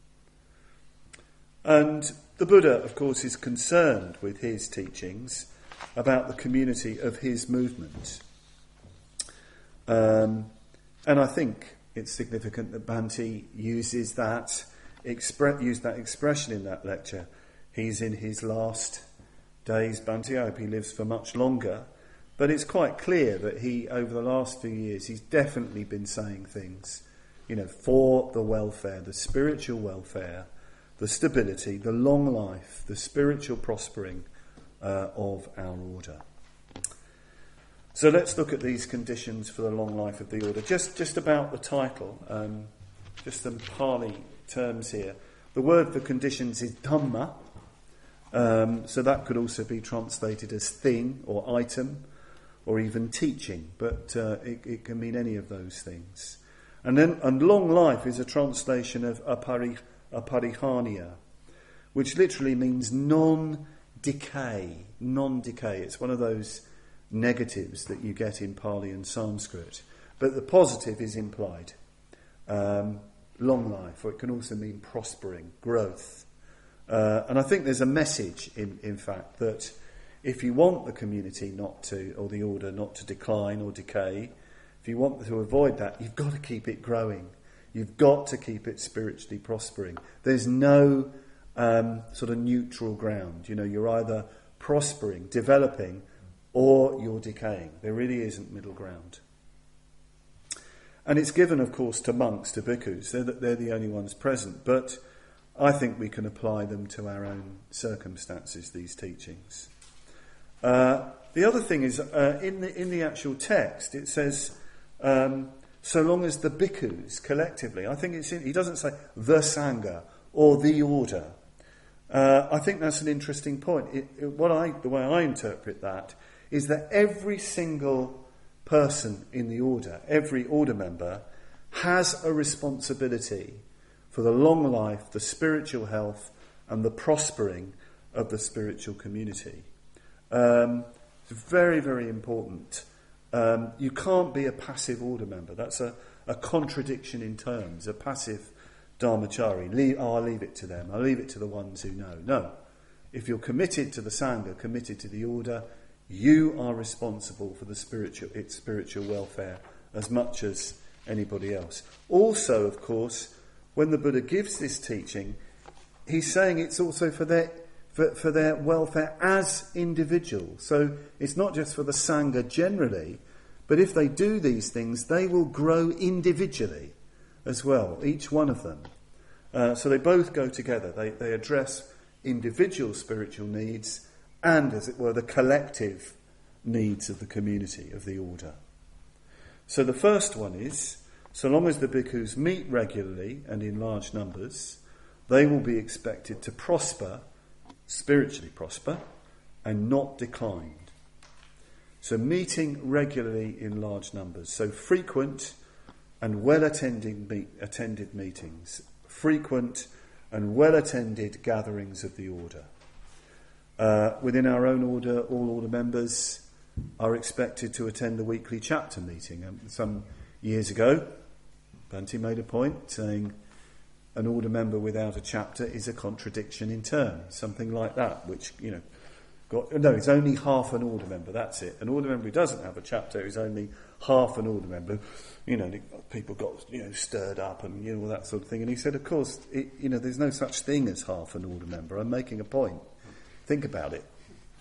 And the Buddha, of course, is concerned with his teachings about the community of his movement. Um, and I think it's significant that Bhante uses that, expre- used that expression in that lecture. He's in his last days, Bhante. I hope he lives for much longer. But it's quite clear that he, over the last few years, he's definitely been saying things, you know, for the welfare, the spiritual welfare, the stability, the long life, the spiritual prospering uh, of our order. So let's look at these conditions for the long life of the order. Just just about the title, um, just some Pali terms here. The word for conditions is dhamma, um, so that could also be translated as thing or item or even teaching, but uh, it, it can mean any of those things. And then, and long life is a translation of apari, aparihania, which literally means non-decay, non-decay. It's one of those negatives that you get in Pali and Sanskrit, but the positive is implied. Um, long life, or it can also mean prospering, growth. Uh, and I think there's a message, in, in fact, that if you want the community not to, or the order not to decline or decay, if you want to avoid that, you've got to keep it growing. You've got to keep it spiritually prospering. There's no um, sort of neutral ground. You know, you're either prospering, developing, or you're decaying. There really isn't middle ground. And it's given, of course, to monks, to bhikkhus. They're the, they're the only ones present. But I think we can apply them to our own circumstances, these teachings. Uh, the other thing is, uh, in the in the actual text, it says, um, so long as the bhikkhus collectively, I think it's in, he doesn't say the sangha or the order. Uh, I think that's an interesting point. It, it, what I, the way I interpret that is that every single person in the order, every order member, has a responsibility for the long life, the spiritual health, and the prospering of the spiritual community. Um, it's very, very important. Um, you can't be a passive order member. That's a, a contradiction in terms, a passive dharmachari. Leave, oh, I'll leave it to them. I'll leave it to the ones who know. No. If you're committed to the Sangha, committed to the order, you are responsible for the spiritual, its spiritual welfare as much as anybody else. Also, of course, when the Buddha gives this teaching, he's saying it's also for their for, for their welfare as individuals. So it's not just for the Sangha generally, but if they do these things, they will grow individually as well, each one of them. Uh, so they both go together. They, they address individual spiritual needs and, as it were, the collective needs of the community, of the order. So the first one is, so long as the bhikkhus meet regularly and in large numbers, they will be expected to prosper, spiritually prosper, and not decline. So meeting regularly in large numbers. So frequent and well-attended meet, attended meetings. Frequent and well-attended gatherings of the order. Uh, within our own order, all order members are expected to attend the weekly chapter meeting. Um, some years ago, Bhante made a point saying an order member without a chapter is a contradiction in terms, something like that, which, you know, got, no, it's only half an order member, that's it. An order member who doesn't have a chapter is only half an order member. You know, people got, you know, stirred up and, you know, all that sort of thing. And he said, of course, it, you know, there's no such thing as half an order member. I'm making a point. Think about it.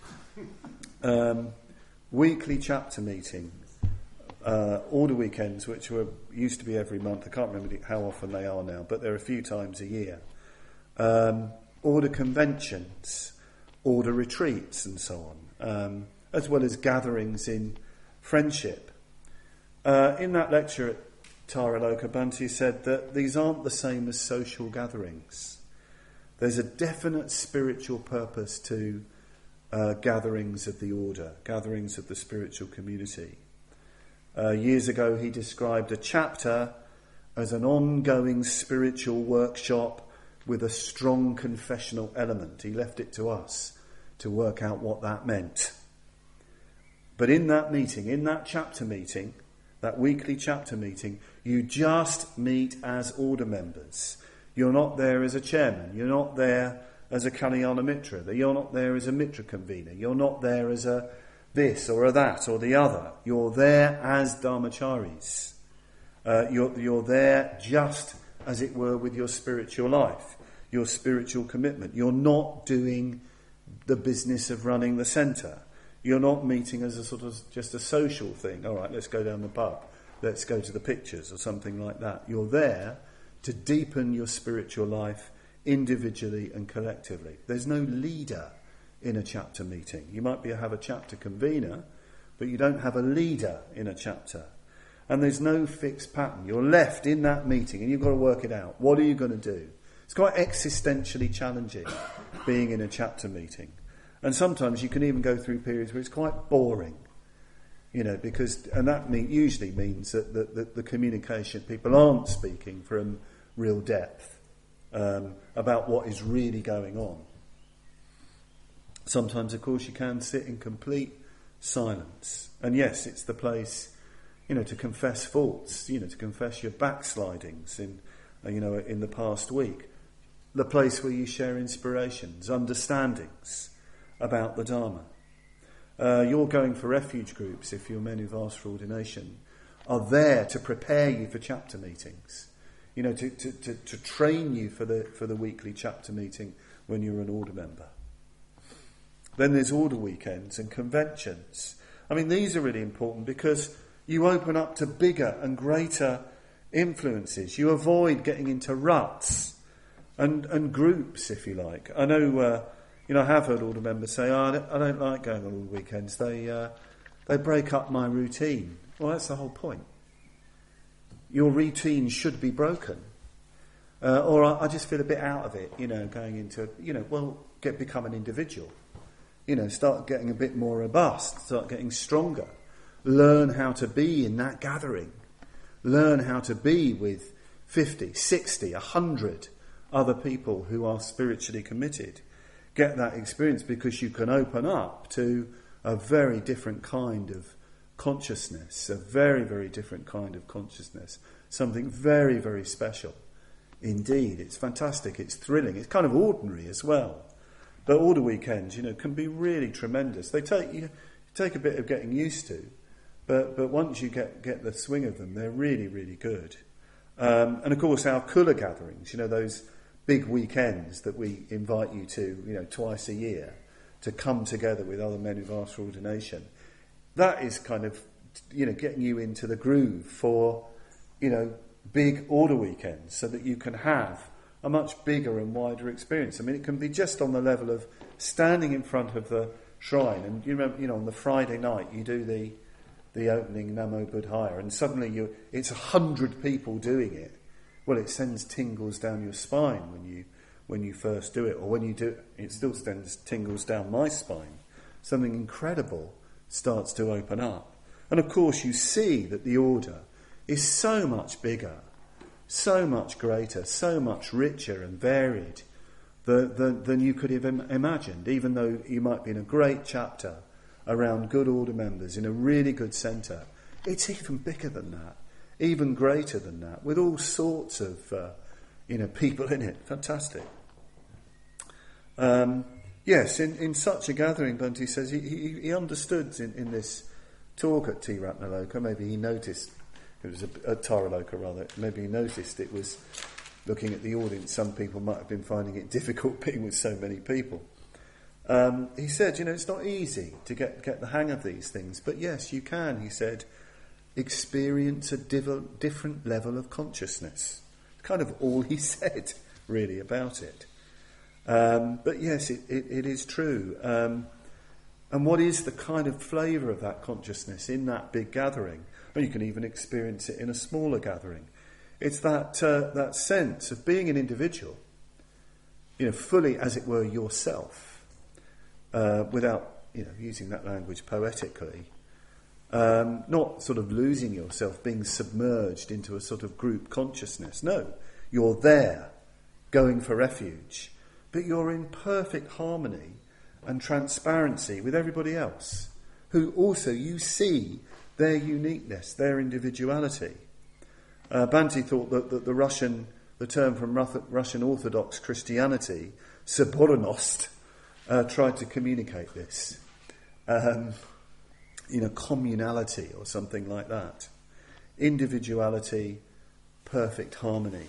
Um, weekly chapter meeting. Uh, order weekends, which were used to be every month. I can't remember how often they are now, but they're a few times a year. Um, order conventions, order retreats, and so on, um, as well as gatherings in friendship. Uh, in that lecture at Taraloka, Bhante said that these aren't the same as social gatherings. There's a definite spiritual purpose to uh, gatherings of the order, gatherings of the spiritual community. Uh, years ago, he described a chapter as an ongoing spiritual workshop with a strong confessional element. He left it to us to work out what that meant. But in that meeting, in that chapter meeting, that weekly chapter meeting, you just meet as order members. You're not there as a chairman. You're not there as a Kalyana Mitra. You're not there as a Mitra convener. You're not there as a this or a that or the other. You're there as dharmacharis. Uh, you're, you're there just, as it were, with your spiritual life, your spiritual commitment. You're not doing the business of running the centre. You're not meeting as a sort of just a social thing. All right, let's go down the pub. Let's go to the pictures or something like that. You're there to deepen your spiritual life individually and collectively. There's no leader in a chapter meeting. You might be have a chapter convener, but you don't have a leader in a chapter. And there's no fixed pattern. You're left in that meeting and you've got to work it out. What are you going to do? It's quite existentially challenging being in a chapter meeting. And sometimes you can even go through periods where it's quite boring. You know, because, and that mean, usually means that the, the, the communication, people aren't speaking from real depth um, about what is really going on. Sometimes, of course, you can sit in complete silence. And yes, it's the place, you know, to confess faults, you know, to confess your backslidings in, uh, you know, in the past week. The place where you share inspirations, understandings about the Dharma. Uh, you're going for refuge groups, if you're men who've asked for ordination, are there to prepare you for chapter meetings. You know, to, to, to, to train you for the for the weekly chapter meeting when you're an order member. Then there's order weekends and conventions. I mean, these are really important because you open up to bigger and greater influences. You avoid getting into ruts and, and groups, if you like. I know, uh, you know, I have heard order members say, oh, I don't, I don't like going on all weekends. They, uh, they break up my routine. Well, that's the whole point. Your routine should be broken. Uh, or I, I just feel a bit out of it, you know, going into, you know, well, get become an individual. You know, start getting a bit more robust, start getting stronger. Learn how to be in that gathering. Learn how to be with fifty, sixty, one hundred other people who are spiritually committed. Get that experience, because you can open up to a very different kind of consciousness, a very, very different kind of consciousness, something very, very special. Indeed, it's fantastic, it's thrilling, it's kind of ordinary as well. But order weekends, you know, can be really tremendous. They take you take a bit of getting used to, but but once you get, get the swing of them, they're really, really good. Um, and of course, our Kula gatherings, you know, those big weekends that we invite you to, you know, twice a year, to come together with other men who've asked for ordination. That is kind of, you know, getting you into the groove for, you know, big order weekends, so that you can have a much bigger and wider experience. I mean, it can be just on the level of standing in front of the shrine, and you remember, you know, on the Friday night you do the the opening Namo Buddhaya, and suddenly you it's a hundred people doing it. Well, it sends tingles down your spine when you when you first do it, or when you do it, it still sends tingles down my spine. Something incredible starts to open up, and of course you see that the order is so much bigger, so much greater, so much richer and varied than, than, than you could have im- imagined, even though you might be in a great chapter around good order members in a really good centre. It's even bigger than that, even greater than that, with all sorts of uh, you know people in it. Fantastic. Um, yes, in, in such a gathering, Bhante says, he, he, he understood in, in this talk at Tiratnaloka, maybe he noticed, it was a, a Taraloka rather, maybe he noticed it was, looking at the audience, some people might have been finding it difficult being with so many people. Um, he said, you know, it's not easy to get, get the hang of these things, but yes, you can, he said, experience a div- different level of consciousness. Kind of all he said, really, about it. Um, but yes, it, it, it is true. Um, and what is the kind of flavour of that consciousness in that big gathering? Or you can even experience it in a smaller gathering. It's that uh, that sense of being an individual, you know, fully, as it were, yourself, uh, without, you know, using that language poetically, um, not sort of losing yourself, being submerged into a sort of group consciousness. No, you're there, going for refuge, but you're in perfect harmony and transparency with everybody else, who also you see their uniqueness, their individuality. Uh, Bhante thought that, that the Russian, the term from Russian Orthodox Christianity, Sobornost, uh, tried to communicate this. Um, you know, communality or something like that. Individuality, perfect harmony.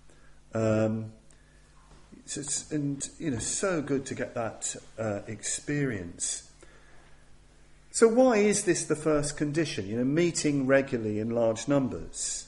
Um, it's, it's, and, you know, so good to get that uh, experience. So why is this the first condition? You know, meeting regularly in large numbers.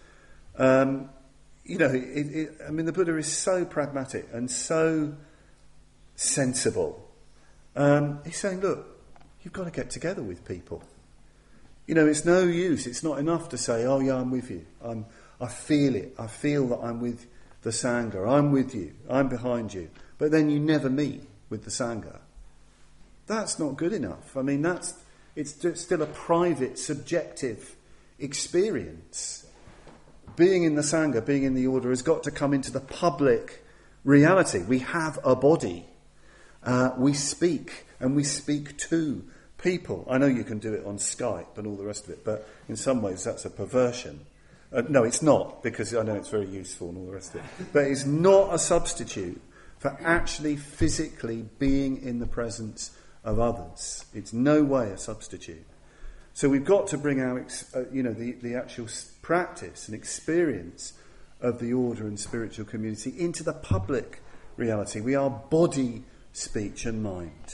Um, you know, it, it, I mean, the Buddha is so pragmatic and so sensible. Um, he's saying, look, you've got to get together with people. You know, it's no use. It's not enough to say, oh yeah, I'm with you. I'm, I feel it. I feel that I'm with the Sangha. I'm with you. I'm behind you. But then you never meet with the Sangha. That's not good enough. I mean, that's it's still a private, subjective experience. Being in the Sangha, being in the order, has got to come into the public reality. We have a body. Uh, we speak, and we speak to people. I know you can do it on Skype and all the rest of it, but in some ways that's a perversion. Uh, no, it's not, because I know it's very useful and all the rest of it. But it's not a substitute for actually physically being in the presence of others. It's no way a substitute. So we've got to bring our, uh, you know, the, the actual practice and experience of the order and spiritual community into the public reality. We are body, speech and mind.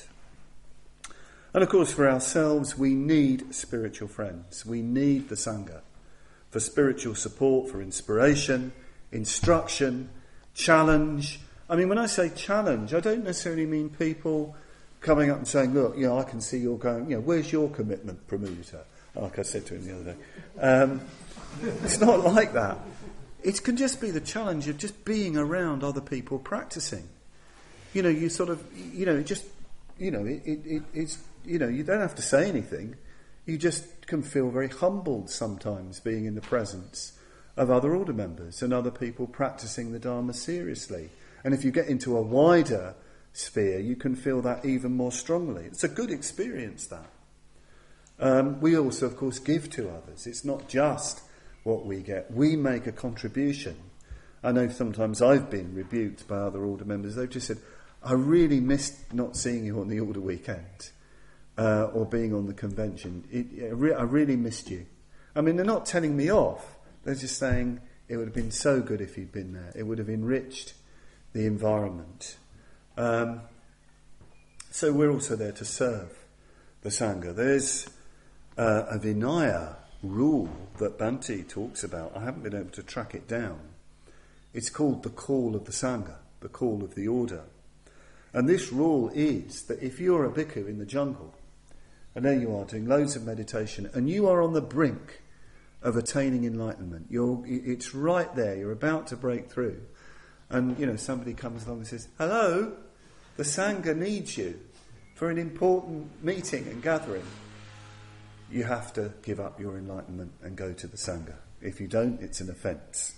And of course, for ourselves, we need spiritual friends. We need the Sangha for spiritual support, for inspiration, instruction, challenge. I mean, when I say challenge, I don't necessarily mean people coming up and saying, look, you know, I can see you're going, you know, where's your commitment, Pramuta? Like I said to him the other day. Um, it's not like that. it can just be the challenge of just being around other people practicing. You know, you sort of, you know, just, you know, it, it, it, it's, you know, you don't have to say anything. You just can feel very humbled sometimes being in the presence of other order members and other people practicing the Dharma seriously. And if you get into a wider sphere, you can feel that even more strongly. It's a good experience, that. Um, we also, of course, give to others. It's not just what we get. We make a contribution. I know sometimes I've been rebuked by other order members. They've just said, I really missed not seeing you on the order weekend uh, or being on the convention. It, it re- I really missed you. I mean, they're not telling me off. They're just saying it would have been so good if you'd been there. It would have enriched the environment. Um, so we're also there to serve the Sangha. There's uh, a Vinaya rule that Bhante talks about. I haven't been able to track it down. It's called the call of the Sangha, the call of the order. And this rule is that if you're a bhikkhu in the jungle, and there you are doing loads of meditation, and you are on the brink of attaining enlightenment, you're, it's right there, you're about to break through, and you know somebody comes along and says, hello, the Sangha needs you for an important meeting and gathering. You have to give up your enlightenment and go to the Sangha. If you don't, it's an offence.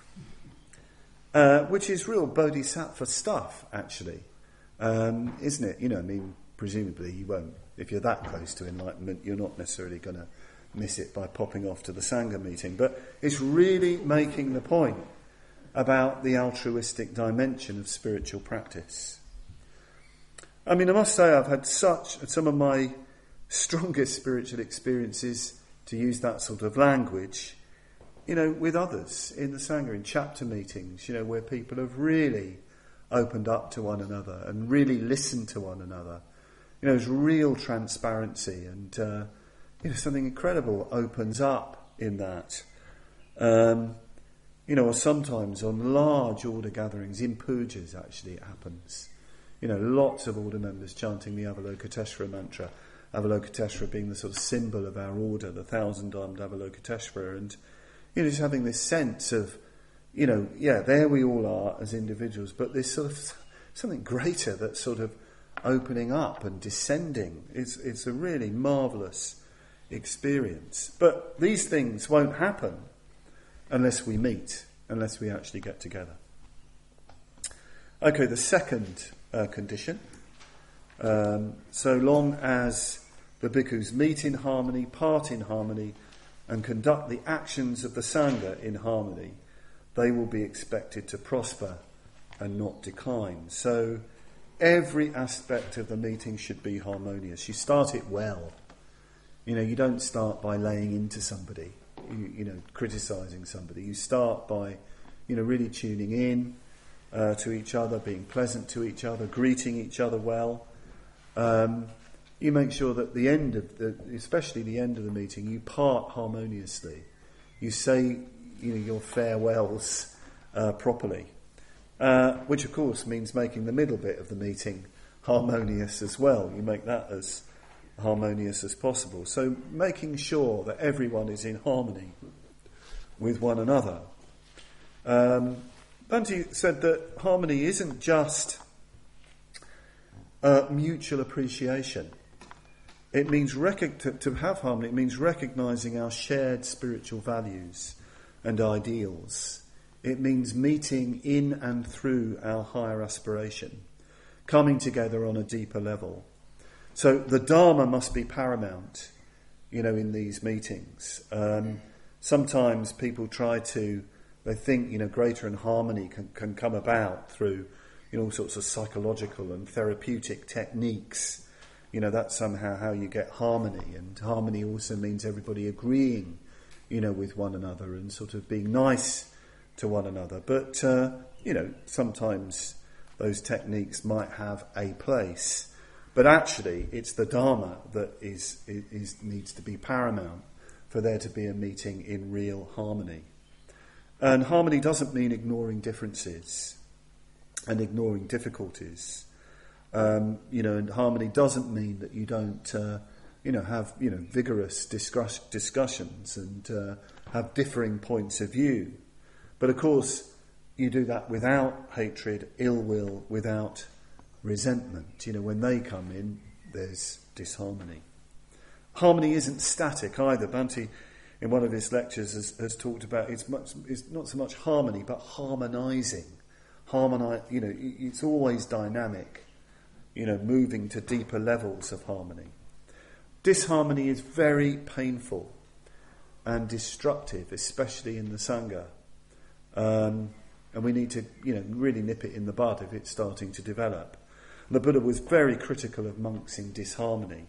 Uh, which is real bodhisattva stuff, actually. Um, isn't it? You know, I mean, presumably you won't. If you're that close to enlightenment, you're not necessarily going to miss it by popping off to the Sangha meeting. But it's really making the point about the altruistic dimension of spiritual practice. I mean, I must say I've had such, some of my strongest spiritual experiences, to use that sort of language, you know, with others in the Sangha, in chapter meetings, you know, where people have really opened up to one another and really listened to one another. You know, there's real transparency and, uh, you know, something incredible opens up in that. Um, you know, or sometimes on large order gatherings, in pujas actually it happens. You know, lots of order members chanting the Avalokiteshvara mantra, Avalokiteshvara being the sort of symbol of our order, the thousand-armed Avalokiteshvara, and, you know, just having this sense of, you know, yeah, there we all are as individuals, but there's sort of something greater that's sort of opening up and descending. It's, it's a really marvellous experience. But these things won't happen unless we meet, unless we actually get together. Okay, the second uh, condition. Um, so long as the bhikkhus meet in harmony, part in harmony, and conduct the actions of the Sangha in harmony, they will be expected to prosper and not decline. So every aspect of the meeting should be harmonious. You start it well. You know, you don't start by laying into somebody, you, you know, criticising somebody. You start by, you know, really tuning in uh, to each other, being pleasant to each other, greeting each other well. Um, you make sure that the end of the, especially the end of the meeting, you part harmoniously. You say, you know, your farewells uh, properly, uh, which of course means making the middle bit of the meeting harmonious as well. You make that as harmonious as possible. So making sure that everyone is in harmony with one another. Um, Bhante said that harmony isn't just uh, mutual appreciation. It means rec- to, to have harmony. It means recognising our shared spiritual values and ideals. It means meeting in and through our higher aspiration, coming together on a deeper level. So the Dharma must be paramount, you know, in these meetings. Um, sometimes people try to, they think, you know, greater and harmony can, can come about through, you know, all sorts of psychological and therapeutic techniques. You know, that's somehow how you get harmony. And harmony also means everybody agreeing, you know, with one another and sort of being nice to one another. But, uh, you know, sometimes those techniques might have a place. But actually, it's the Dharma that is, is needs to be paramount for there to be a meeting in real harmony. And harmony doesn't mean ignoring differences and ignoring difficulties. Um, you know, and harmony doesn't mean that you don't, uh, you know, have, you know, vigorous discuss- discussions and uh, have differing points of view. But of course, you do that without hatred, ill will, without resentment. You know, when they come in, there's disharmony. Harmony isn't static either. Bhante, in one of his lectures, has, has talked about it's, much, it's not so much harmony, but harmonising. Harmoni- you know, it's always dynamic, you know, moving to deeper levels of harmony. Disharmony is very painful and destructive, especially in the Sangha. Um, and we need to, you know, really nip it in the bud if it's starting to develop. The Buddha was very critical of monks in disharmony.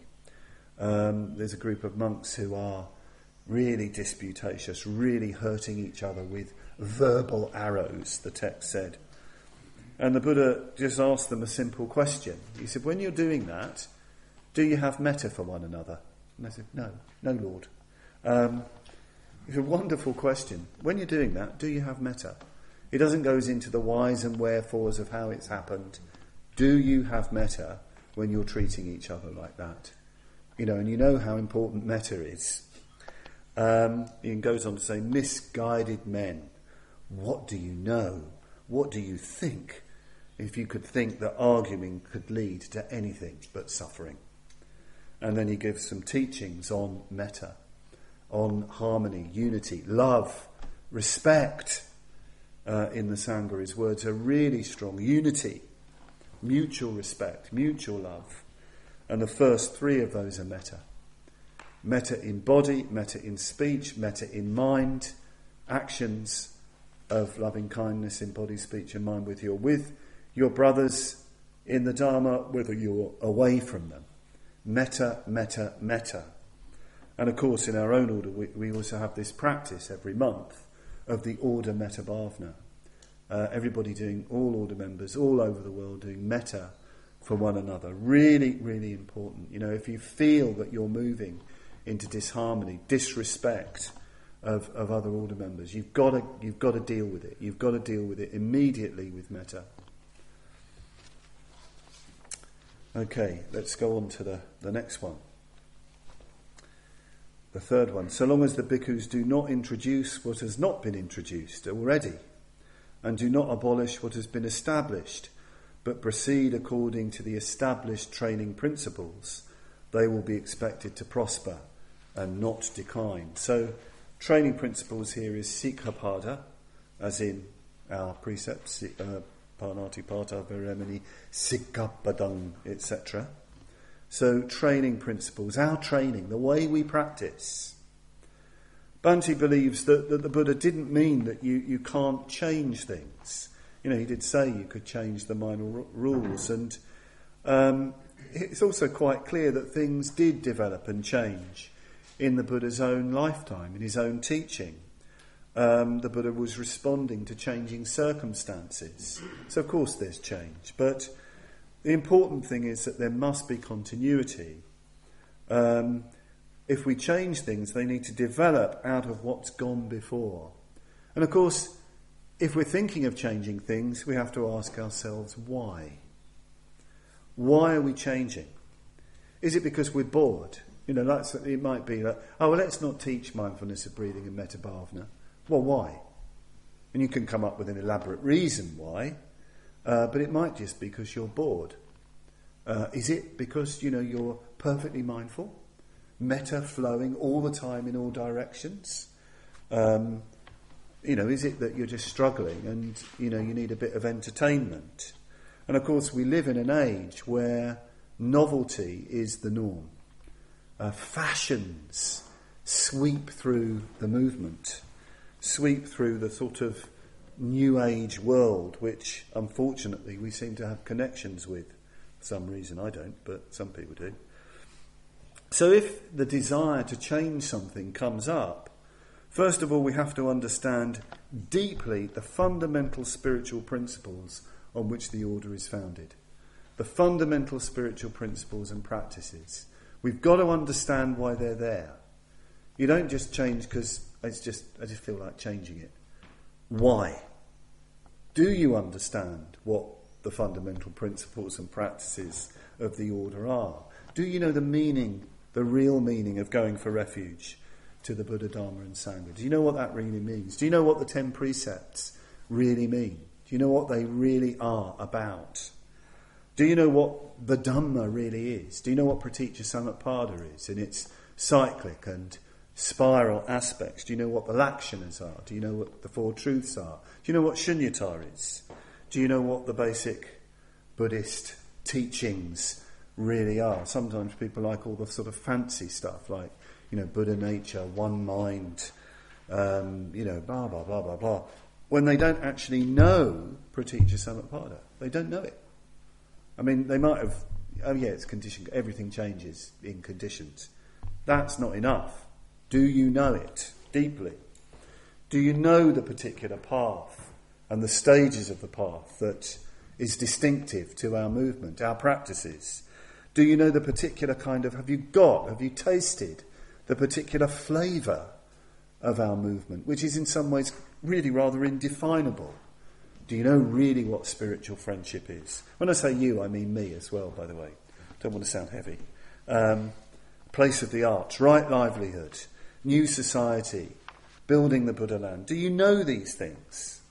Um, there's a group of monks who are really disputatious, really hurting each other with verbal arrows, the text said. And the Buddha just asked them a simple question. He said, when you're doing that, do you have metta for one another? And they said, no, no, Lord. Um, it's a wonderful question. When you're doing that, do you have metta? It doesn't go into the whys and wherefores of how it's happened. Do you have metta when you're treating each other like that? You know, and you know how important metta is. Um, he goes on to say, misguided men, what do you know? What do you think? If you could think that arguing could lead to anything but suffering. And then he gives some teachings on metta, on harmony, unity, love, respect uh, in the Sangha. His words are really strong. Unity, mutual respect, mutual love. And the first three of those are metta. Metta in body, metta in speech, metta in mind, actions of loving kindness in body, speech and mind with your with your brothers in the Dharma, whether you're away from them. Metta, metta, metta. And of course in our own order we, we also have this practice every month of the order Metta Bhavana. Uh, everybody doing, all order members all over the world doing metta for one another. Really, really important. You know, if you feel that you're moving into disharmony, disrespect of, of other order members, you've got to you've got to deal with it. You've got to deal with it immediately with metta. Okay, let's go on to the, the next one. The third one. So long as the bhikkhus do not introduce what has not been introduced already, and do not abolish what has been established, but proceed according to the established training principles, they will be expected to prosper and not decline. So, training principles here is Sikkhapada, as in our precepts, uh, Panatipata, Viremani, Sikkhapadang, et cetera. So, training principles, our training, the way we practice. Bhante believes that, that the Buddha didn't mean that you, you can't change things. You know, he did say you could change the minor r- rules, and um, it's also quite clear that things did develop and change in the Buddha's own lifetime, in his own teaching. Um, the Buddha was responding to changing circumstances. So, of course, there's change. But the important thing is that there must be continuity. Um, if we change things, they need to develop out of what's gone before. And, of course, if we're thinking of changing things, we have to ask ourselves why. Why are we changing? Is it because we're bored? You know, that's, it might be like, oh, well, let's not teach mindfulness of breathing and metta bhavana. Well, why? And you can come up with an elaborate reason why, uh, but it might just be because you're bored. Uh, is it because, you know, you're perfectly mindful? Metta flowing all the time in all directions? Um, you know, is it that you're just struggling and, you know, you need a bit of entertainment? And of course we live in an age where novelty is the norm. Uh, fashions sweep through the movement, sweep through the sort of new age world, which unfortunately we seem to have connections with. For some reason I don't, but some people do. So if the desire to change something comes up, first of all we have to understand deeply the fundamental spiritual principles on which the order is founded. The fundamental spiritual principles and practices. We've got to understand why they're there. You don't just change because it's just I just feel like changing it. Why? Do you understand what the fundamental principles and practices of the order are? Do you know the meaning, the real meaning of going for refuge? to the Buddha, Dharma and Sangha? Do you know what that really means? Do you know what the ten precepts really mean? Do you know what they really are about? Do you know what the Dhamma really is? Do you know what Praticca Samutpada is in its cyclic and spiral aspects? Do you know what the Lakshanas are? Do you know what the Four Truths are? Do you know what Shunyata is? Do you know what the basic Buddhist teachings really are? Sometimes people like all the sort of fancy stuff, like, you know, Buddha nature, one mind, um, you know, blah, blah, blah, blah, blah. When they don't actually know Praticca Samutpada. They don't know it. I mean, they might have, oh yeah, it's conditioned, everything changes in conditions. That's not enough. Do you know it deeply? Do you know the particular path and the stages of the path that is distinctive to our movement, our practices? Do you know the particular kind of, have you got, have you tasted the particular flavour of our movement, which is in some ways really rather indefinable? Do you know really what spiritual friendship is? When I say you, I mean me as well, by the way. Don't want to sound heavy. Um, place of the arts, right livelihood, new society, building the Buddha land. Do you know these things?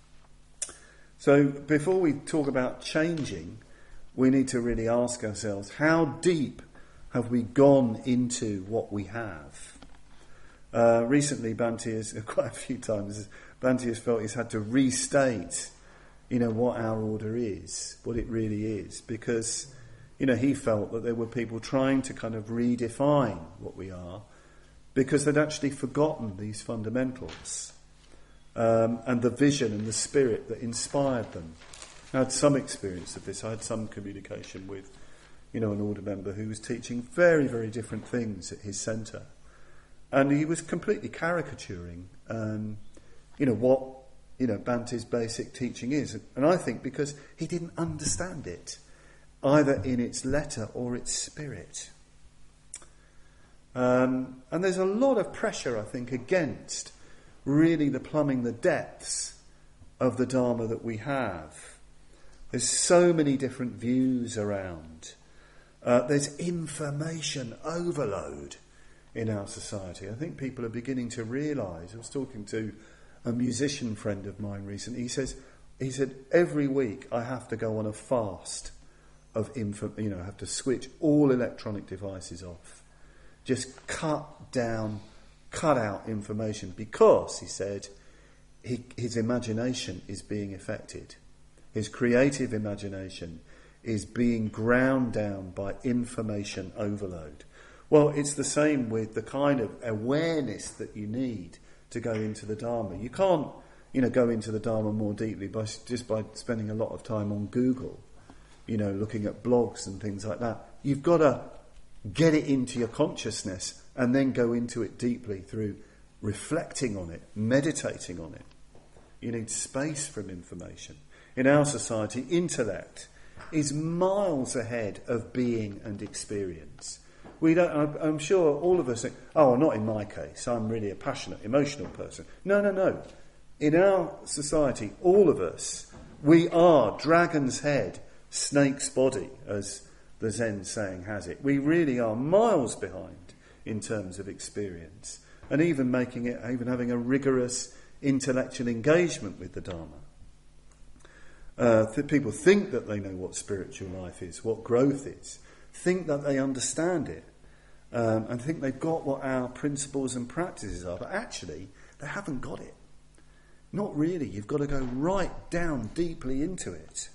So before we talk about changing, we need to really ask ourselves, how deep have we gone into what we have? Uh, recently, Bhante has, quite a few times, Bhante has felt he's had to restate, you know, what our order is, what it really is, because, you know, he felt that there were people trying to kind of redefine what we are, because they'd actually forgotten these fundamentals, um, and the vision and the spirit that inspired them. I had some experience of this. I had some communication with, you know, an order member who was teaching very, very different things at his centre. And he was completely caricaturing, um, you know, what, you know, Bhante's basic teaching is. And I think because he didn't understand it, either in its letter or its spirit. Um, and there's a lot of pressure, I think, against really the plumbing the depths of the Dharma that we have. There's so many different views around. Uh, there's information overload in our society. I think people are beginning to realise. I was talking to a musician friend of mine recently. He says, he said, every week I have to go on a fast of info. You know, I have to switch all electronic devices off, just cut down, cut out information, because he said he, his imagination is being affected. His creative imagination is being ground down by information overload. Well, it's the same with the kind of awareness that you need to go into the Dharma. You can't, you know, go into the Dharma more deeply by just by spending a lot of time on Google, you know, looking at blogs and things like that. You've got to get it into your consciousness and then go into it deeply through reflecting on it, meditating on it. You need space from information. In our society, intellect is miles ahead of being and experience. We don't. I'm sure all of us think, oh, not in my case. I'm really a passionate, emotional person. No, no, no. In our society, all of us, we are dragon's head, snake's body, as the Zen saying has it. We really are miles behind in terms of experience, and even making it, even having a rigorous intellectual engagement with the Dharma. Uh, th- people think that they know what spiritual life is, what growth is, think that they understand it, um, and think they've got what our principles and practices are, but actually they haven't got it. Not really. You've got to go right down deeply into it.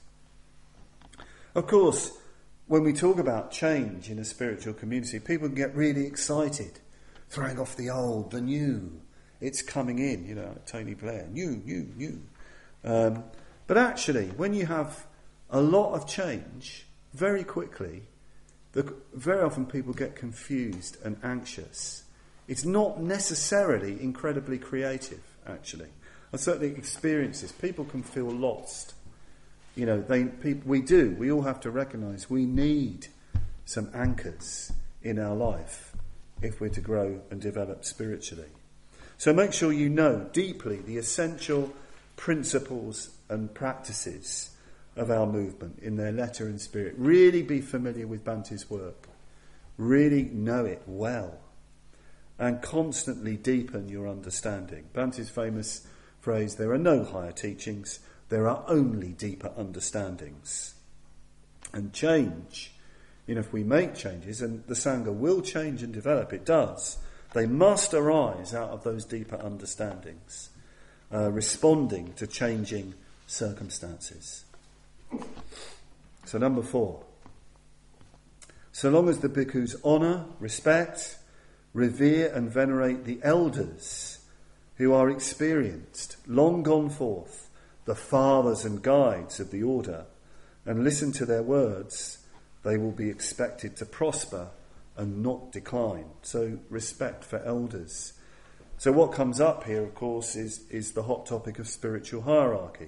Of course, when we talk about change in a spiritual community, people can get really excited, throwing off the old, the new. It's coming in, you know, like Tony Blair, new, new, new. Um, but actually, when you have a lot of change, very quickly, the, very often people get confused and anxious. It's not necessarily incredibly creative, actually. I certainly experience this. People can feel lost. You know, they, people, we do. We all have to recognise we need some anchors in our life if we're to grow and develop spiritually. So make sure you know deeply the essential principles and practices of our movement in their letter and spirit. Really be familiar with Bhante's work. Really know it well. and constantly deepen your understanding. Bhante's famous phrase, there are no higher teachings, there are only deeper understandings. And change, you know, if we make changes, and the Sangha will change and develop, it does, they must arise out of those deeper understandings, uh, responding to changing circumstances. So number four, so long as the bhikkhus honour, respect, revere and venerate the elders who are experienced, long gone forth, the fathers and guides of the order, and listen to their words, they will be expected to prosper and not decline. So respect for elders. So what comes up here, of course, is, is the hot topic of spiritual hierarchy.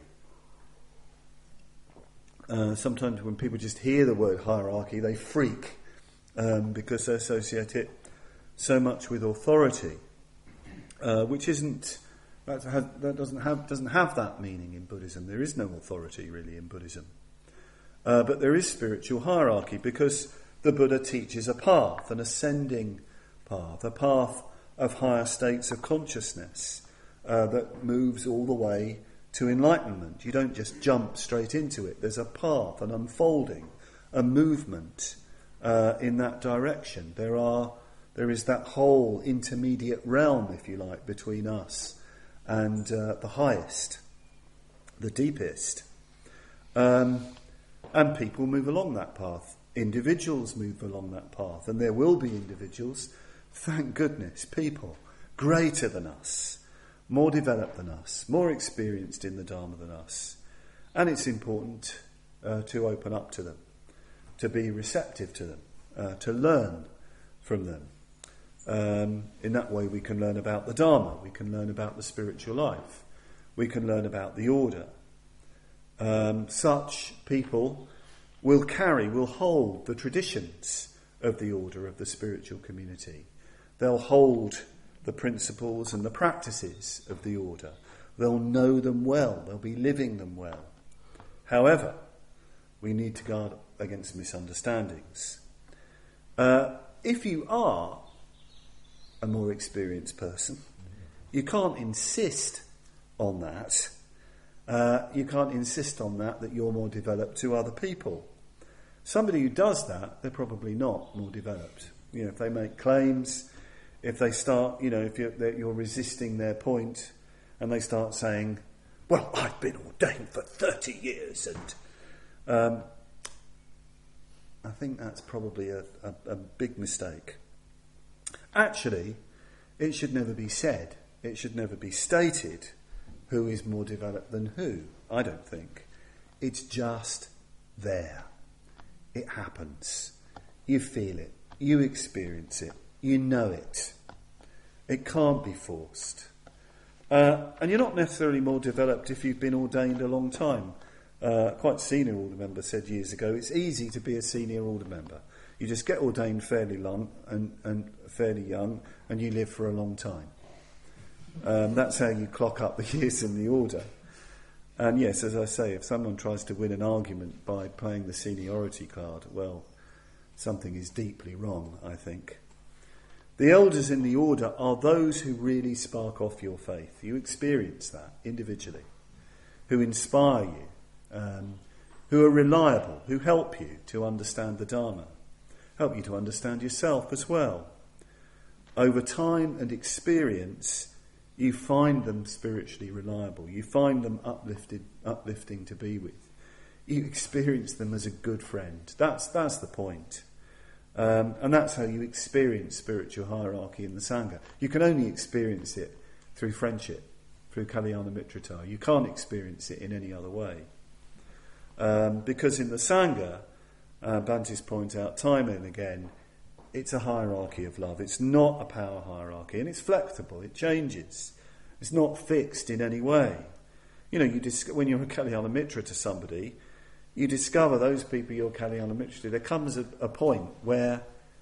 Uh, sometimes when people just hear the word hierarchy, they freak um, because they associate it so much with authority, uh, which isn't that, has, that doesn't have doesn't have that meaning in Buddhism. There is no authority really in Buddhism, uh, but there is spiritual hierarchy because the Buddha teaches a path, an ascending path, a path of higher states of consciousness uh, that moves all the way to enlightenment. You don't just jump straight into it. There's a path, an unfolding, a movement uh, in that direction. There are, there is that whole intermediate realm, if you like, between us and uh, the highest, the deepest. Um, and people move along that path. Individuals move along that path, and there will be individuals, thank goodness, people greater than us, more developed than us, more experienced in the Dharma than us. And it's important uh, to open up to them, to be receptive to them, uh, to learn from them. Um, in that way we can learn about the Dharma, we can learn about the spiritual life, we can learn about the order. Um, such people will carry, will hold the traditions of the order of the spiritual community. They'll hold the principles and the practices of the order. They'll know them well. They'll be living them well. However, we need to guard against misunderstandings. Uh, if you are a more experienced person, you can't insist on that. Uh, you can't insist on that, that you're more developed to other people. Somebody who does that, they're probably not more developed. You know, if they make claims, if they start, you know, if you're, you're resisting their point and they start saying, well, I've been ordained for thirty years and um, I think that's probably a, a, a big mistake. Actually, it should never be said, it should never be stated who is more developed than who, I don't think. It's just there. It happens. You feel it. You experience it. You know it. It can't be forced. Uh, and you're not necessarily more developed if you've been ordained a long time. Uh, quite a senior order member said years ago, it's easy to be a senior order member. You just get ordained fairly long and, and fairly young, and you live for a long time. Um, that's how you clock up the years in the order. And yes, as I say, if someone tries to win an argument by playing the seniority card, well, something is deeply wrong, I think. The elders in the order are those who really spark off your faith. You experience that individually, who inspire you, um, who are reliable, who help you to understand the Dharma, help you to understand yourself as well. Over time and experience, you find them spiritually reliable. You find them uplifted, uplifting to be with. You experience them as a good friend. That's that's the point. Um, and that's how you experience spiritual hierarchy in the Sangha. You can only experience it through friendship, through Kalyana Mitrata. You can't experience it in any other way. Um, because in the Sangha, uh, Bhante's point out time and again, it's a hierarchy of love. It's not a power hierarchy, and it's flexible. It changes. It's not fixed in any way. You know, you dis- when you're a Kalyana Mitra to somebody, you discover those people you're Kalyana Mitra to. There comes a, a point where,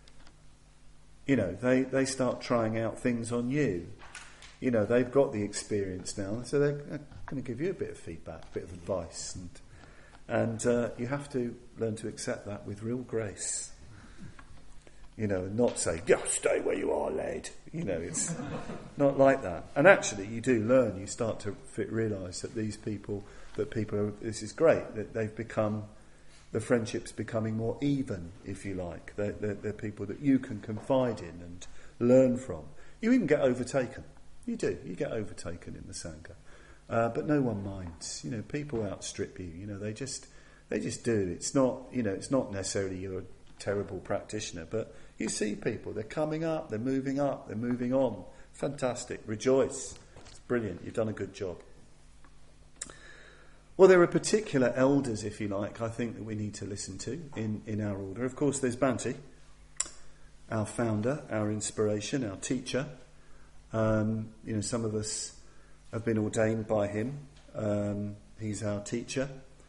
you know, they, they start trying out things on you. You know, they've got the experience now, so they're, they're going to give you a bit of feedback, a bit of advice, and and uh, you have to learn to accept that with real grace. you know, and not say, yeah, stay where you are, lad. You know, it's not like that. And actually, you do learn, you start to fit, realise that these people, that people are, this is great, that they've become, the friendship's becoming more even, if you like. They're, they're, they're people that you can confide in and learn from. You even get overtaken. You do, you get overtaken in the Sangha. Uh, but no one minds. You know, people outstrip you. You know, they just, they just do. It's not, you know, it's not necessarily you're a terrible practitioner, but you see people, they're coming up, they're moving up, they're moving on. Fantastic. Rejoice. It's brilliant. You've done a good job. Well, there are particular elders, if you like, I think that we need to listen to in, in our order. Of course, there's Bhante, our founder, our inspiration, our teacher. Um, you know, some of us have been ordained by him. Um, he's our teacher,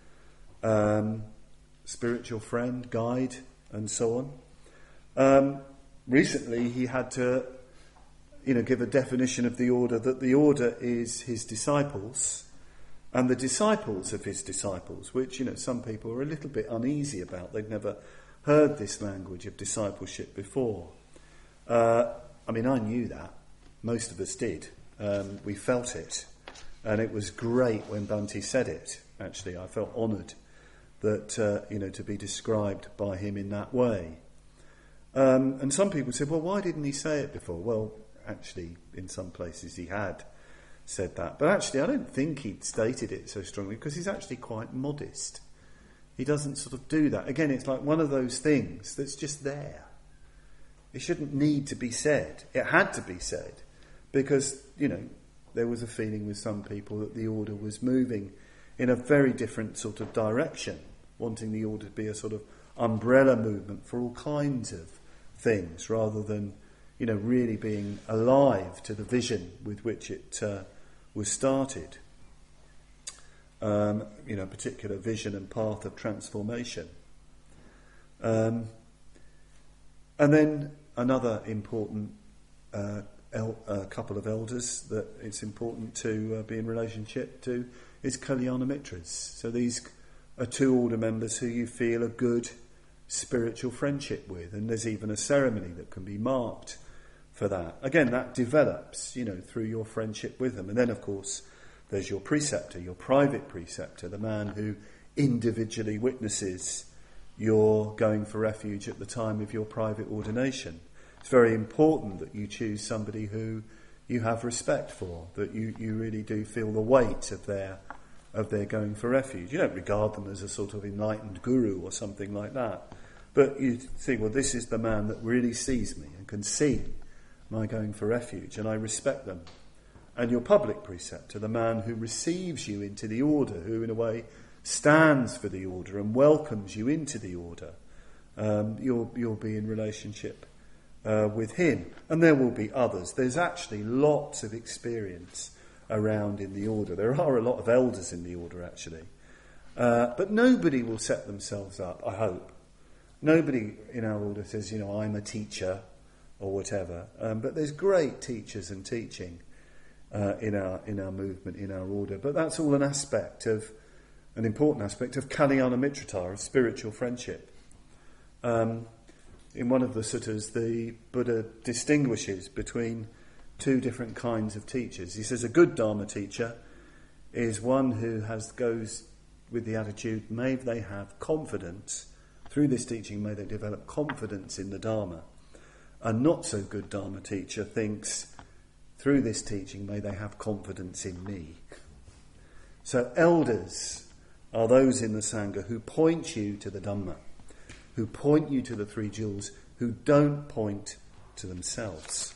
um, spiritual friend, guide, and so on. Um, recently, he had to, you know, give a definition of the order, that the order is his disciples and the disciples of his disciples, which, you know, some people are a little bit uneasy about. They've never heard this language of discipleship before. Uh, I mean, I knew that. Most of us did. Um, we felt it. And it was great when Bhante said it, actually. I felt honoured that, uh, you know, to be described by him in that way. Um, and some people said, well, why didn't he say it before? Well, actually, in some places he had said that. But actually, I don't think he'd stated it so strongly because he's actually quite modest. He doesn't sort of do that. Again, it's like one of those things that's just there. It shouldn't need to be said. It had to be said because, you know, there was a feeling with some people that the order was moving in a very different sort of direction, wanting the order to be a sort of umbrella movement for all kinds of things rather than, you know, really being alive to the vision with which it uh, was started. Um, you know, a particular vision and path of transformation. Um, and then another important uh, el- uh, couple of elders that it's important to uh, be in relationship to is Kalyana Mitras. So these are two order members who you feel a good spiritual friendship with, and there's even a ceremony that can be marked for that. Again, that develops, you know, through your friendship with them. And then, of course, there's your preceptor, your private preceptor, the man who individually witnesses your going for refuge at the time of your private ordination. It's very important that you choose somebody who you have respect for, that you, you really do feel the weight of their of their going for refuge. You don't regard them as a sort of enlightened guru or something like that, but you think, well, this is the man that really sees me and can see my going for refuge, and I respect them. And your public preceptor, the man who receives you into the order, who in a way stands for the order and welcomes you into the order, um, you'll, you'll be in relationship uh, with him. And there will be others. There's actually lots of experience around in the order. There are a lot of elders in the order, actually. Uh, but nobody will set themselves up, I hope. Nobody in our order says, you know, I'm a teacher or whatever. Um, but there's great teachers and teaching uh, in our in our movement, in our order. But that's all an aspect of, an important aspect of Kalyana Mitrata, of spiritual friendship. Um, in one of the suttas, the Buddha distinguishes between two different kinds of teachers. He says a good Dharma teacher is one who has goes with the attitude, may they have confidence, through this teaching may they develop confidence in the Dharma. A not so good Dharma teacher thinks, through this teaching may they have confidence in me. So elders are those in the Sangha who point you to the Dhamma, who point you to the three jewels, who don't point to themselves.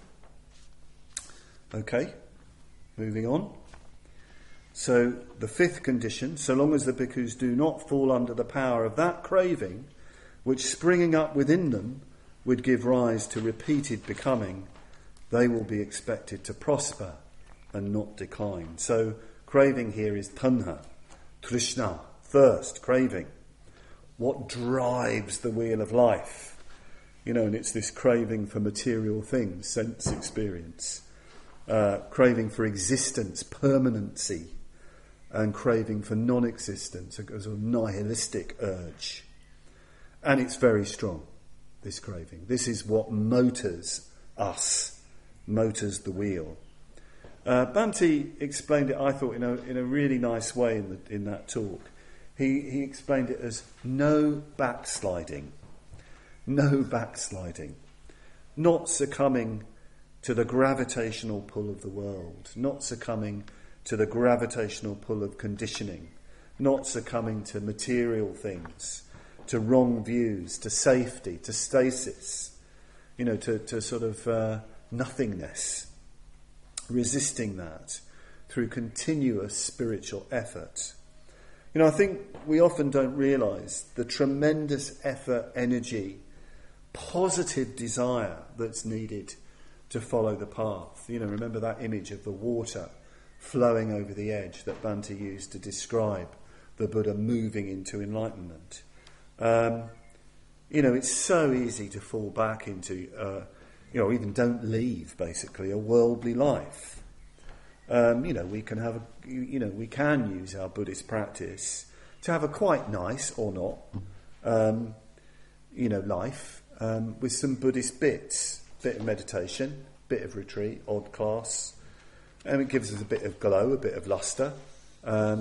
Okay, moving on. So the fifth condition, so long as the bhikkhus do not fall under the power of that craving, which springing up within them would give rise to repeated becoming, they will be expected to prosper and not decline. So craving here is tanha, trishna, thirst, craving. What drives the wheel of life? You know, and it's this craving for material things, sense experience. Uh, craving for existence, permanency, and craving for non-existence, a sort of nihilistic urge. And it's very strong. this craving. This is what motors us, motors the wheel. Uh, Bhante explained it, I thought, in a in a really nice way in the, in that talk. He he explained it as no backsliding, no backsliding, not succumbing to the gravitational pull of the world, not succumbing to the gravitational pull of conditioning, not succumbing to material things, to wrong views, to safety, to stasis, you know, to, to sort of uh, nothingness, resisting that through continuous spiritual effort. You know, I think we often don't realise the tremendous effort, energy, positive desire that's needed to follow the path. You know, remember that image of the water flowing over the edge that Bhante used to describe the Buddha moving into enlightenment. Um, you know, it's so easy to fall back into, uh, you know, even don't leave, basically, a worldly life. Um, you know, we can have, a, you know, we can use our Buddhist practice to have a quite nice, or not, um, you know, life um, with some Buddhist bits, bit of meditation, bit of retreat, odd class, and it gives us a bit of glow, a bit of lustre. Um,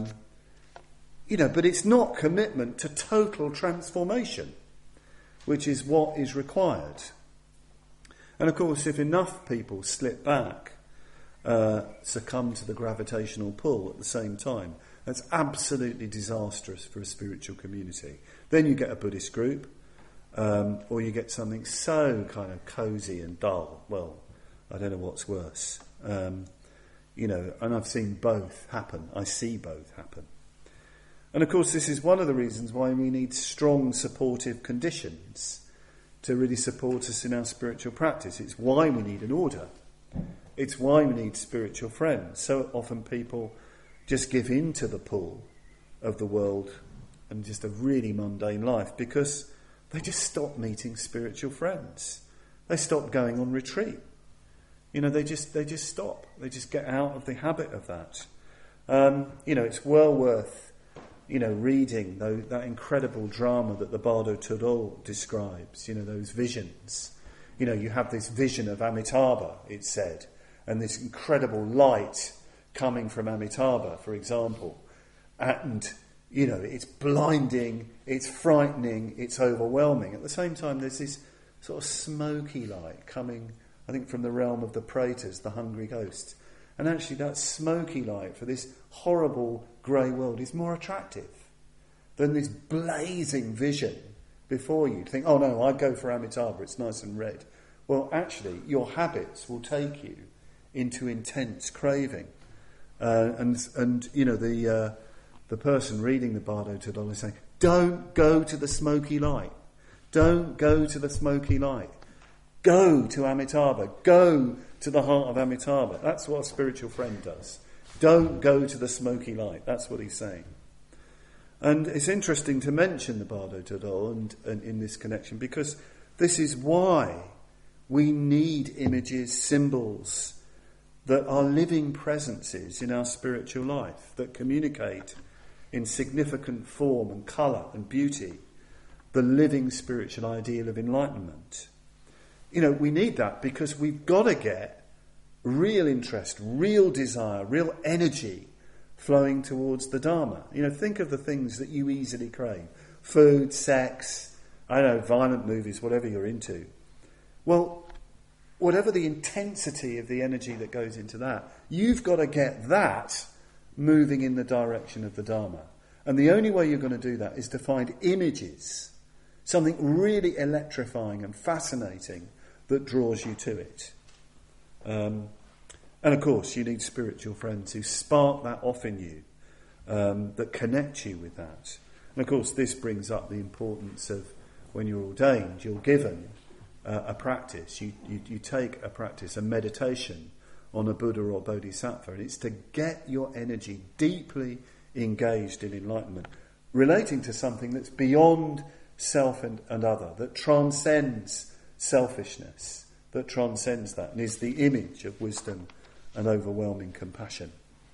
you know, but it's not commitment to total transformation, which is what is required. And of course, if enough people slip back, uh, succumb to the gravitational pull at the same time, that's absolutely disastrous for a spiritual community. Then you get a Buddhist group, um, or you get something so kind of cosy and dull. Well, I don't know what's worse. Um, you know, and I've seen both happen. I see both happen. And of course, this is one of the reasons why we need strong supportive conditions to really support us in our spiritual practice. It's why we need an order. It's why we need spiritual friends. So often people just give in to the pull of the world and just a really mundane life because they just stop meeting spiritual friends. They stop going on retreat. You know, they just they just stop. They just get out of the habit of that. Um, you know, it's well worth, you know, reading though, that incredible drama that the Bardo Todol describes, you know, those visions. You know, you have this vision of Amitabha, it's said, and this incredible light coming from Amitabha, for example. And, you know, it's blinding, it's frightening, it's overwhelming. At the same time, there's this sort of smoky light coming, I think, from the realm of the Pretas, the hungry ghosts. And actually that smoky light for this horrible grey world is more attractive than this blazing vision before you. To think, oh no, I'd go for Amitabha, it's nice and red. Well, actually, your habits will take you into intense craving. Uh, and, and you know, the uh, the person reading the Bardo Todol is saying, don't go to the smoky light. Don't go to the smoky light. Go to Amitabha. Go to the heart of Amitabha. That's what a spiritual friend does. Don't go to the smoky light. That's what he's saying. And it's interesting to mention the Bardo Todol and, and in this connection, because this is why we need images, symbols that are living presences in our spiritual life, that communicate in significant form and colour and beauty the living spiritual ideal of enlightenment. You know, we need that because we've got to get real interest, real desire, real energy flowing towards the Dharma. You know, think of the things that you easily crave. Food, sex, I don't know, violent movies, whatever you're into. Well, whatever the intensity of the energy that goes into that, you've got to get that moving in the direction of the Dharma. And the only way you're going to do that is to find images, something really electrifying and fascinating that draws you to it. Um, and of course, you need spiritual friends who spark that off in you, um, that connect you with that. And of course, this brings up the importance of when you're ordained, you're given uh, a practice. You, you, you take a practice, a meditation on a Buddha or Bodhisattva, and it's to get your energy deeply engaged in enlightenment, relating to something that's beyond self and, and other, that transcends selfishness, that transcends that, and is the image of wisdom and overwhelming compassion.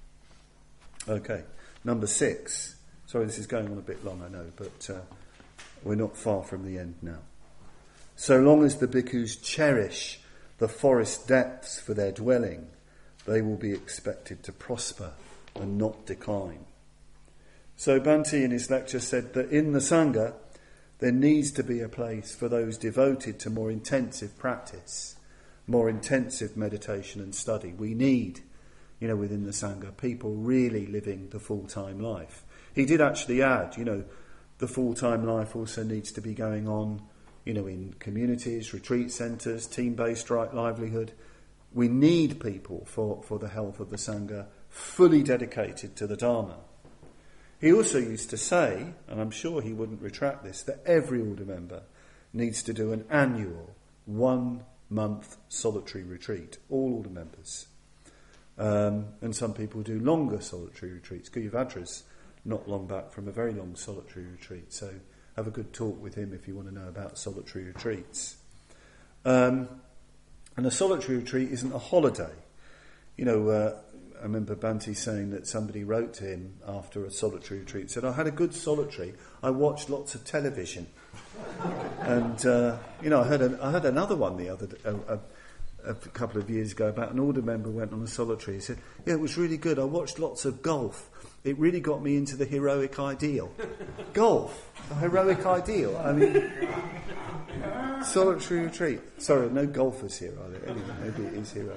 Okay, number six. Sorry, this is going on a bit long, I know, but uh, we're not far from the end now. So long as the bhikkhus cherish the forest depths for their dwelling, they will be expected to prosper and not decline. So Bhante in his lecture said that in the Sangha there needs to be a place for those devoted to more intensive practice, more intensive meditation and study. We need, you know, within the Sangha, people really living the full-time life. He did actually add, you know, the full-time life also needs to be going on, you know, in communities, retreat centres, team-based right livelihood. We need people for, for the health of the Sangha, fully dedicated to the Dharma. He also used to say, and I'm sure he wouldn't retract this, that every order member needs to do an annual one-month solitary retreat, all order members. Um, and some people do longer solitary retreats. Guyavadra's not long back from a very long solitary retreat, so have a good talk with him if you want to know about solitary retreats. Um, and a solitary retreat isn't a holiday. You know, uh, I remember Bhante saying that somebody wrote to him after a solitary retreat, said, I had a good solitary, I watched lots of television. and, uh, you know, I heard, an, I heard another one the other a, a, a couple of years ago about an order member who went on a solitary. He said, yeah, it was really good, I watched lots of golf. It really got me into the heroic ideal. Golf, a heroic ideal. I mean, solitary retreat. Sorry, no golfers here, are there? Anyway, maybe it is heroic.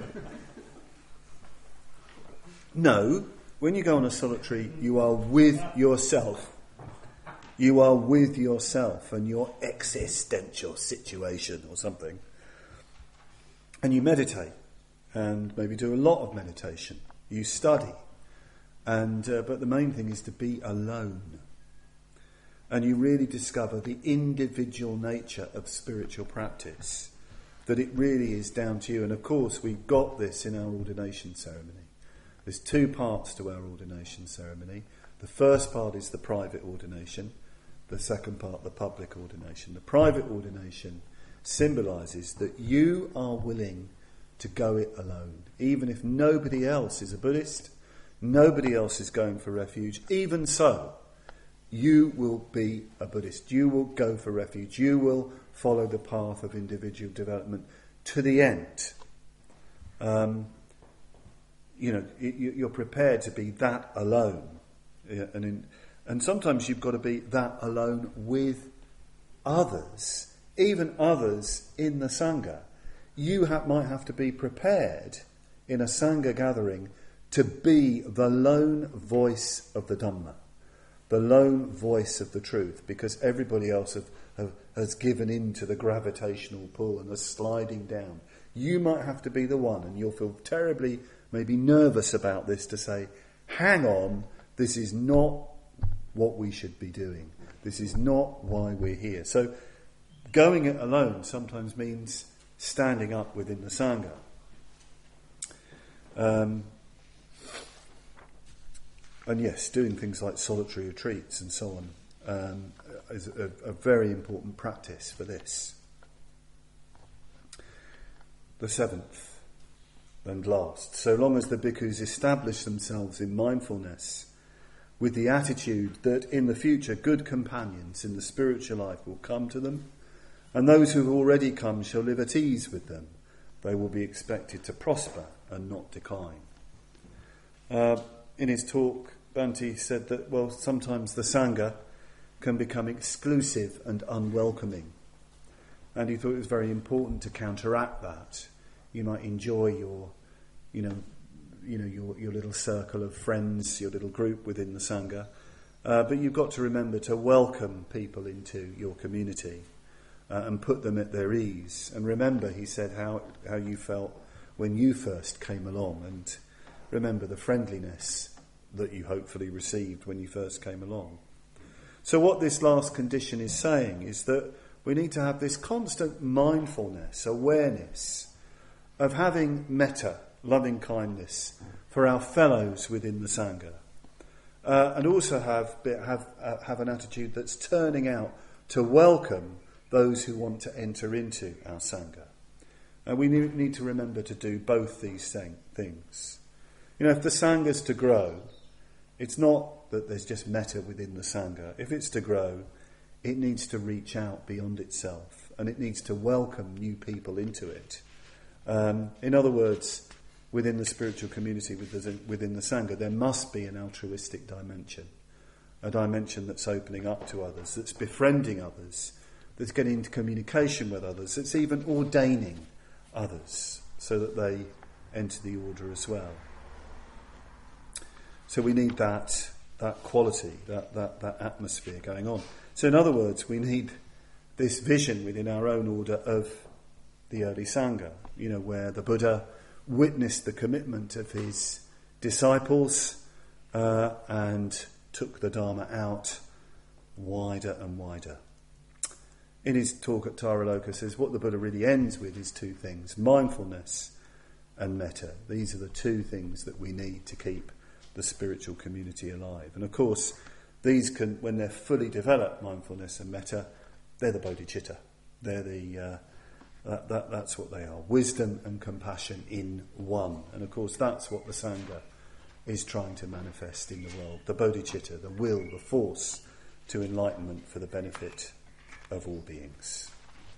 No, when you go on a solitary, you are with yourself. You are with yourself and your existential situation or something. And you meditate, and maybe do a lot of meditation. You study. And uh, but the main thing is to be alone. And you really discover the individual nature of spiritual practice. That it really is down to you. And of course, we've got this in our ordination ceremony. There's two parts to our ordination ceremony. The first part is the private ordination. The second part, the public ordination. The private ordination symbolises that you are willing to go it alone. Even if nobody else is a Buddhist, nobody else is going for refuge. Even so, you will be a Buddhist. You will go for refuge. You will follow the path of individual development to the end. Um, you know, you're prepared to be that alone. And, in, and sometimes you've got to be that alone with others, even others in the Sangha. You have, might have to be prepared in a Sangha gathering to be the lone voice of the Dhamma, the lone voice of the truth, because everybody else have, have, has given in to the gravitational pull and are sliding down. You might have to be the one, and you'll feel terribly, maybe nervous about this, to say, hang on, this is not what we should be doing. This is not why we're here. So going it alone sometimes means standing up within the Sangha. Um, and yes, doing things like solitary retreats and so on um, is a, a very important practice for this. The seventh and last. So long as the bhikkhus establish themselves in mindfulness with the attitude that in the future good companions in the spiritual life will come to them, and those who have already come shall live at ease with them, they will be expected to prosper and not decline. Uh, in his talk, Bhante said that, well, sometimes the Sangha can become exclusive and unwelcoming. And he thought it was very important to counteract that. You might enjoy your, you know, you know, your, your little circle of friends, your little group within the Sangha, uh, but you've got to remember to welcome people into your community uh, and put them at their ease. And remember, he said, how how you felt when you first came along, and remember the friendliness that you hopefully received when you first came along. So what this last condition is saying is that we need to have this constant mindfulness, awareness of having metta, loving kindness, for our fellows within the Sangha. Uh, and also have have uh, have an attitude that's turning out to welcome those who want to enter into our Sangha. And we need, need to remember to do both these things. You know, if the Sangha's to grow, it's not that there's just metta within the Sangha. If it's to grow, it needs to reach out beyond itself and it needs to welcome new people into it. Um, in other words, within the spiritual community, within the Sangha, there must be an altruistic dimension, a dimension that's opening up to others, that's befriending others, that's getting into communication with others, that's even ordaining others so that they enter the order as well. So we need that that quality, that, that, that atmosphere going on. So in other words, we need this vision within our own order of the early Sangha, you know, where the Buddha witnessed the commitment of his disciples uh, and took the Dharma out wider and wider. In his talk at Taraloka says what the Buddha really ends with is two things: mindfulness and metta. These are the two things that we need to keep the spiritual community alive. And of course, these can, when they're fully developed, mindfulness and metta, they're the bodhicitta. They're the uh, that, that that's what they are: wisdom and compassion in one. And of course, that's what the Sangha is trying to manifest in the world: the bodhicitta, the will, the force to enlightenment for the benefit of all beings.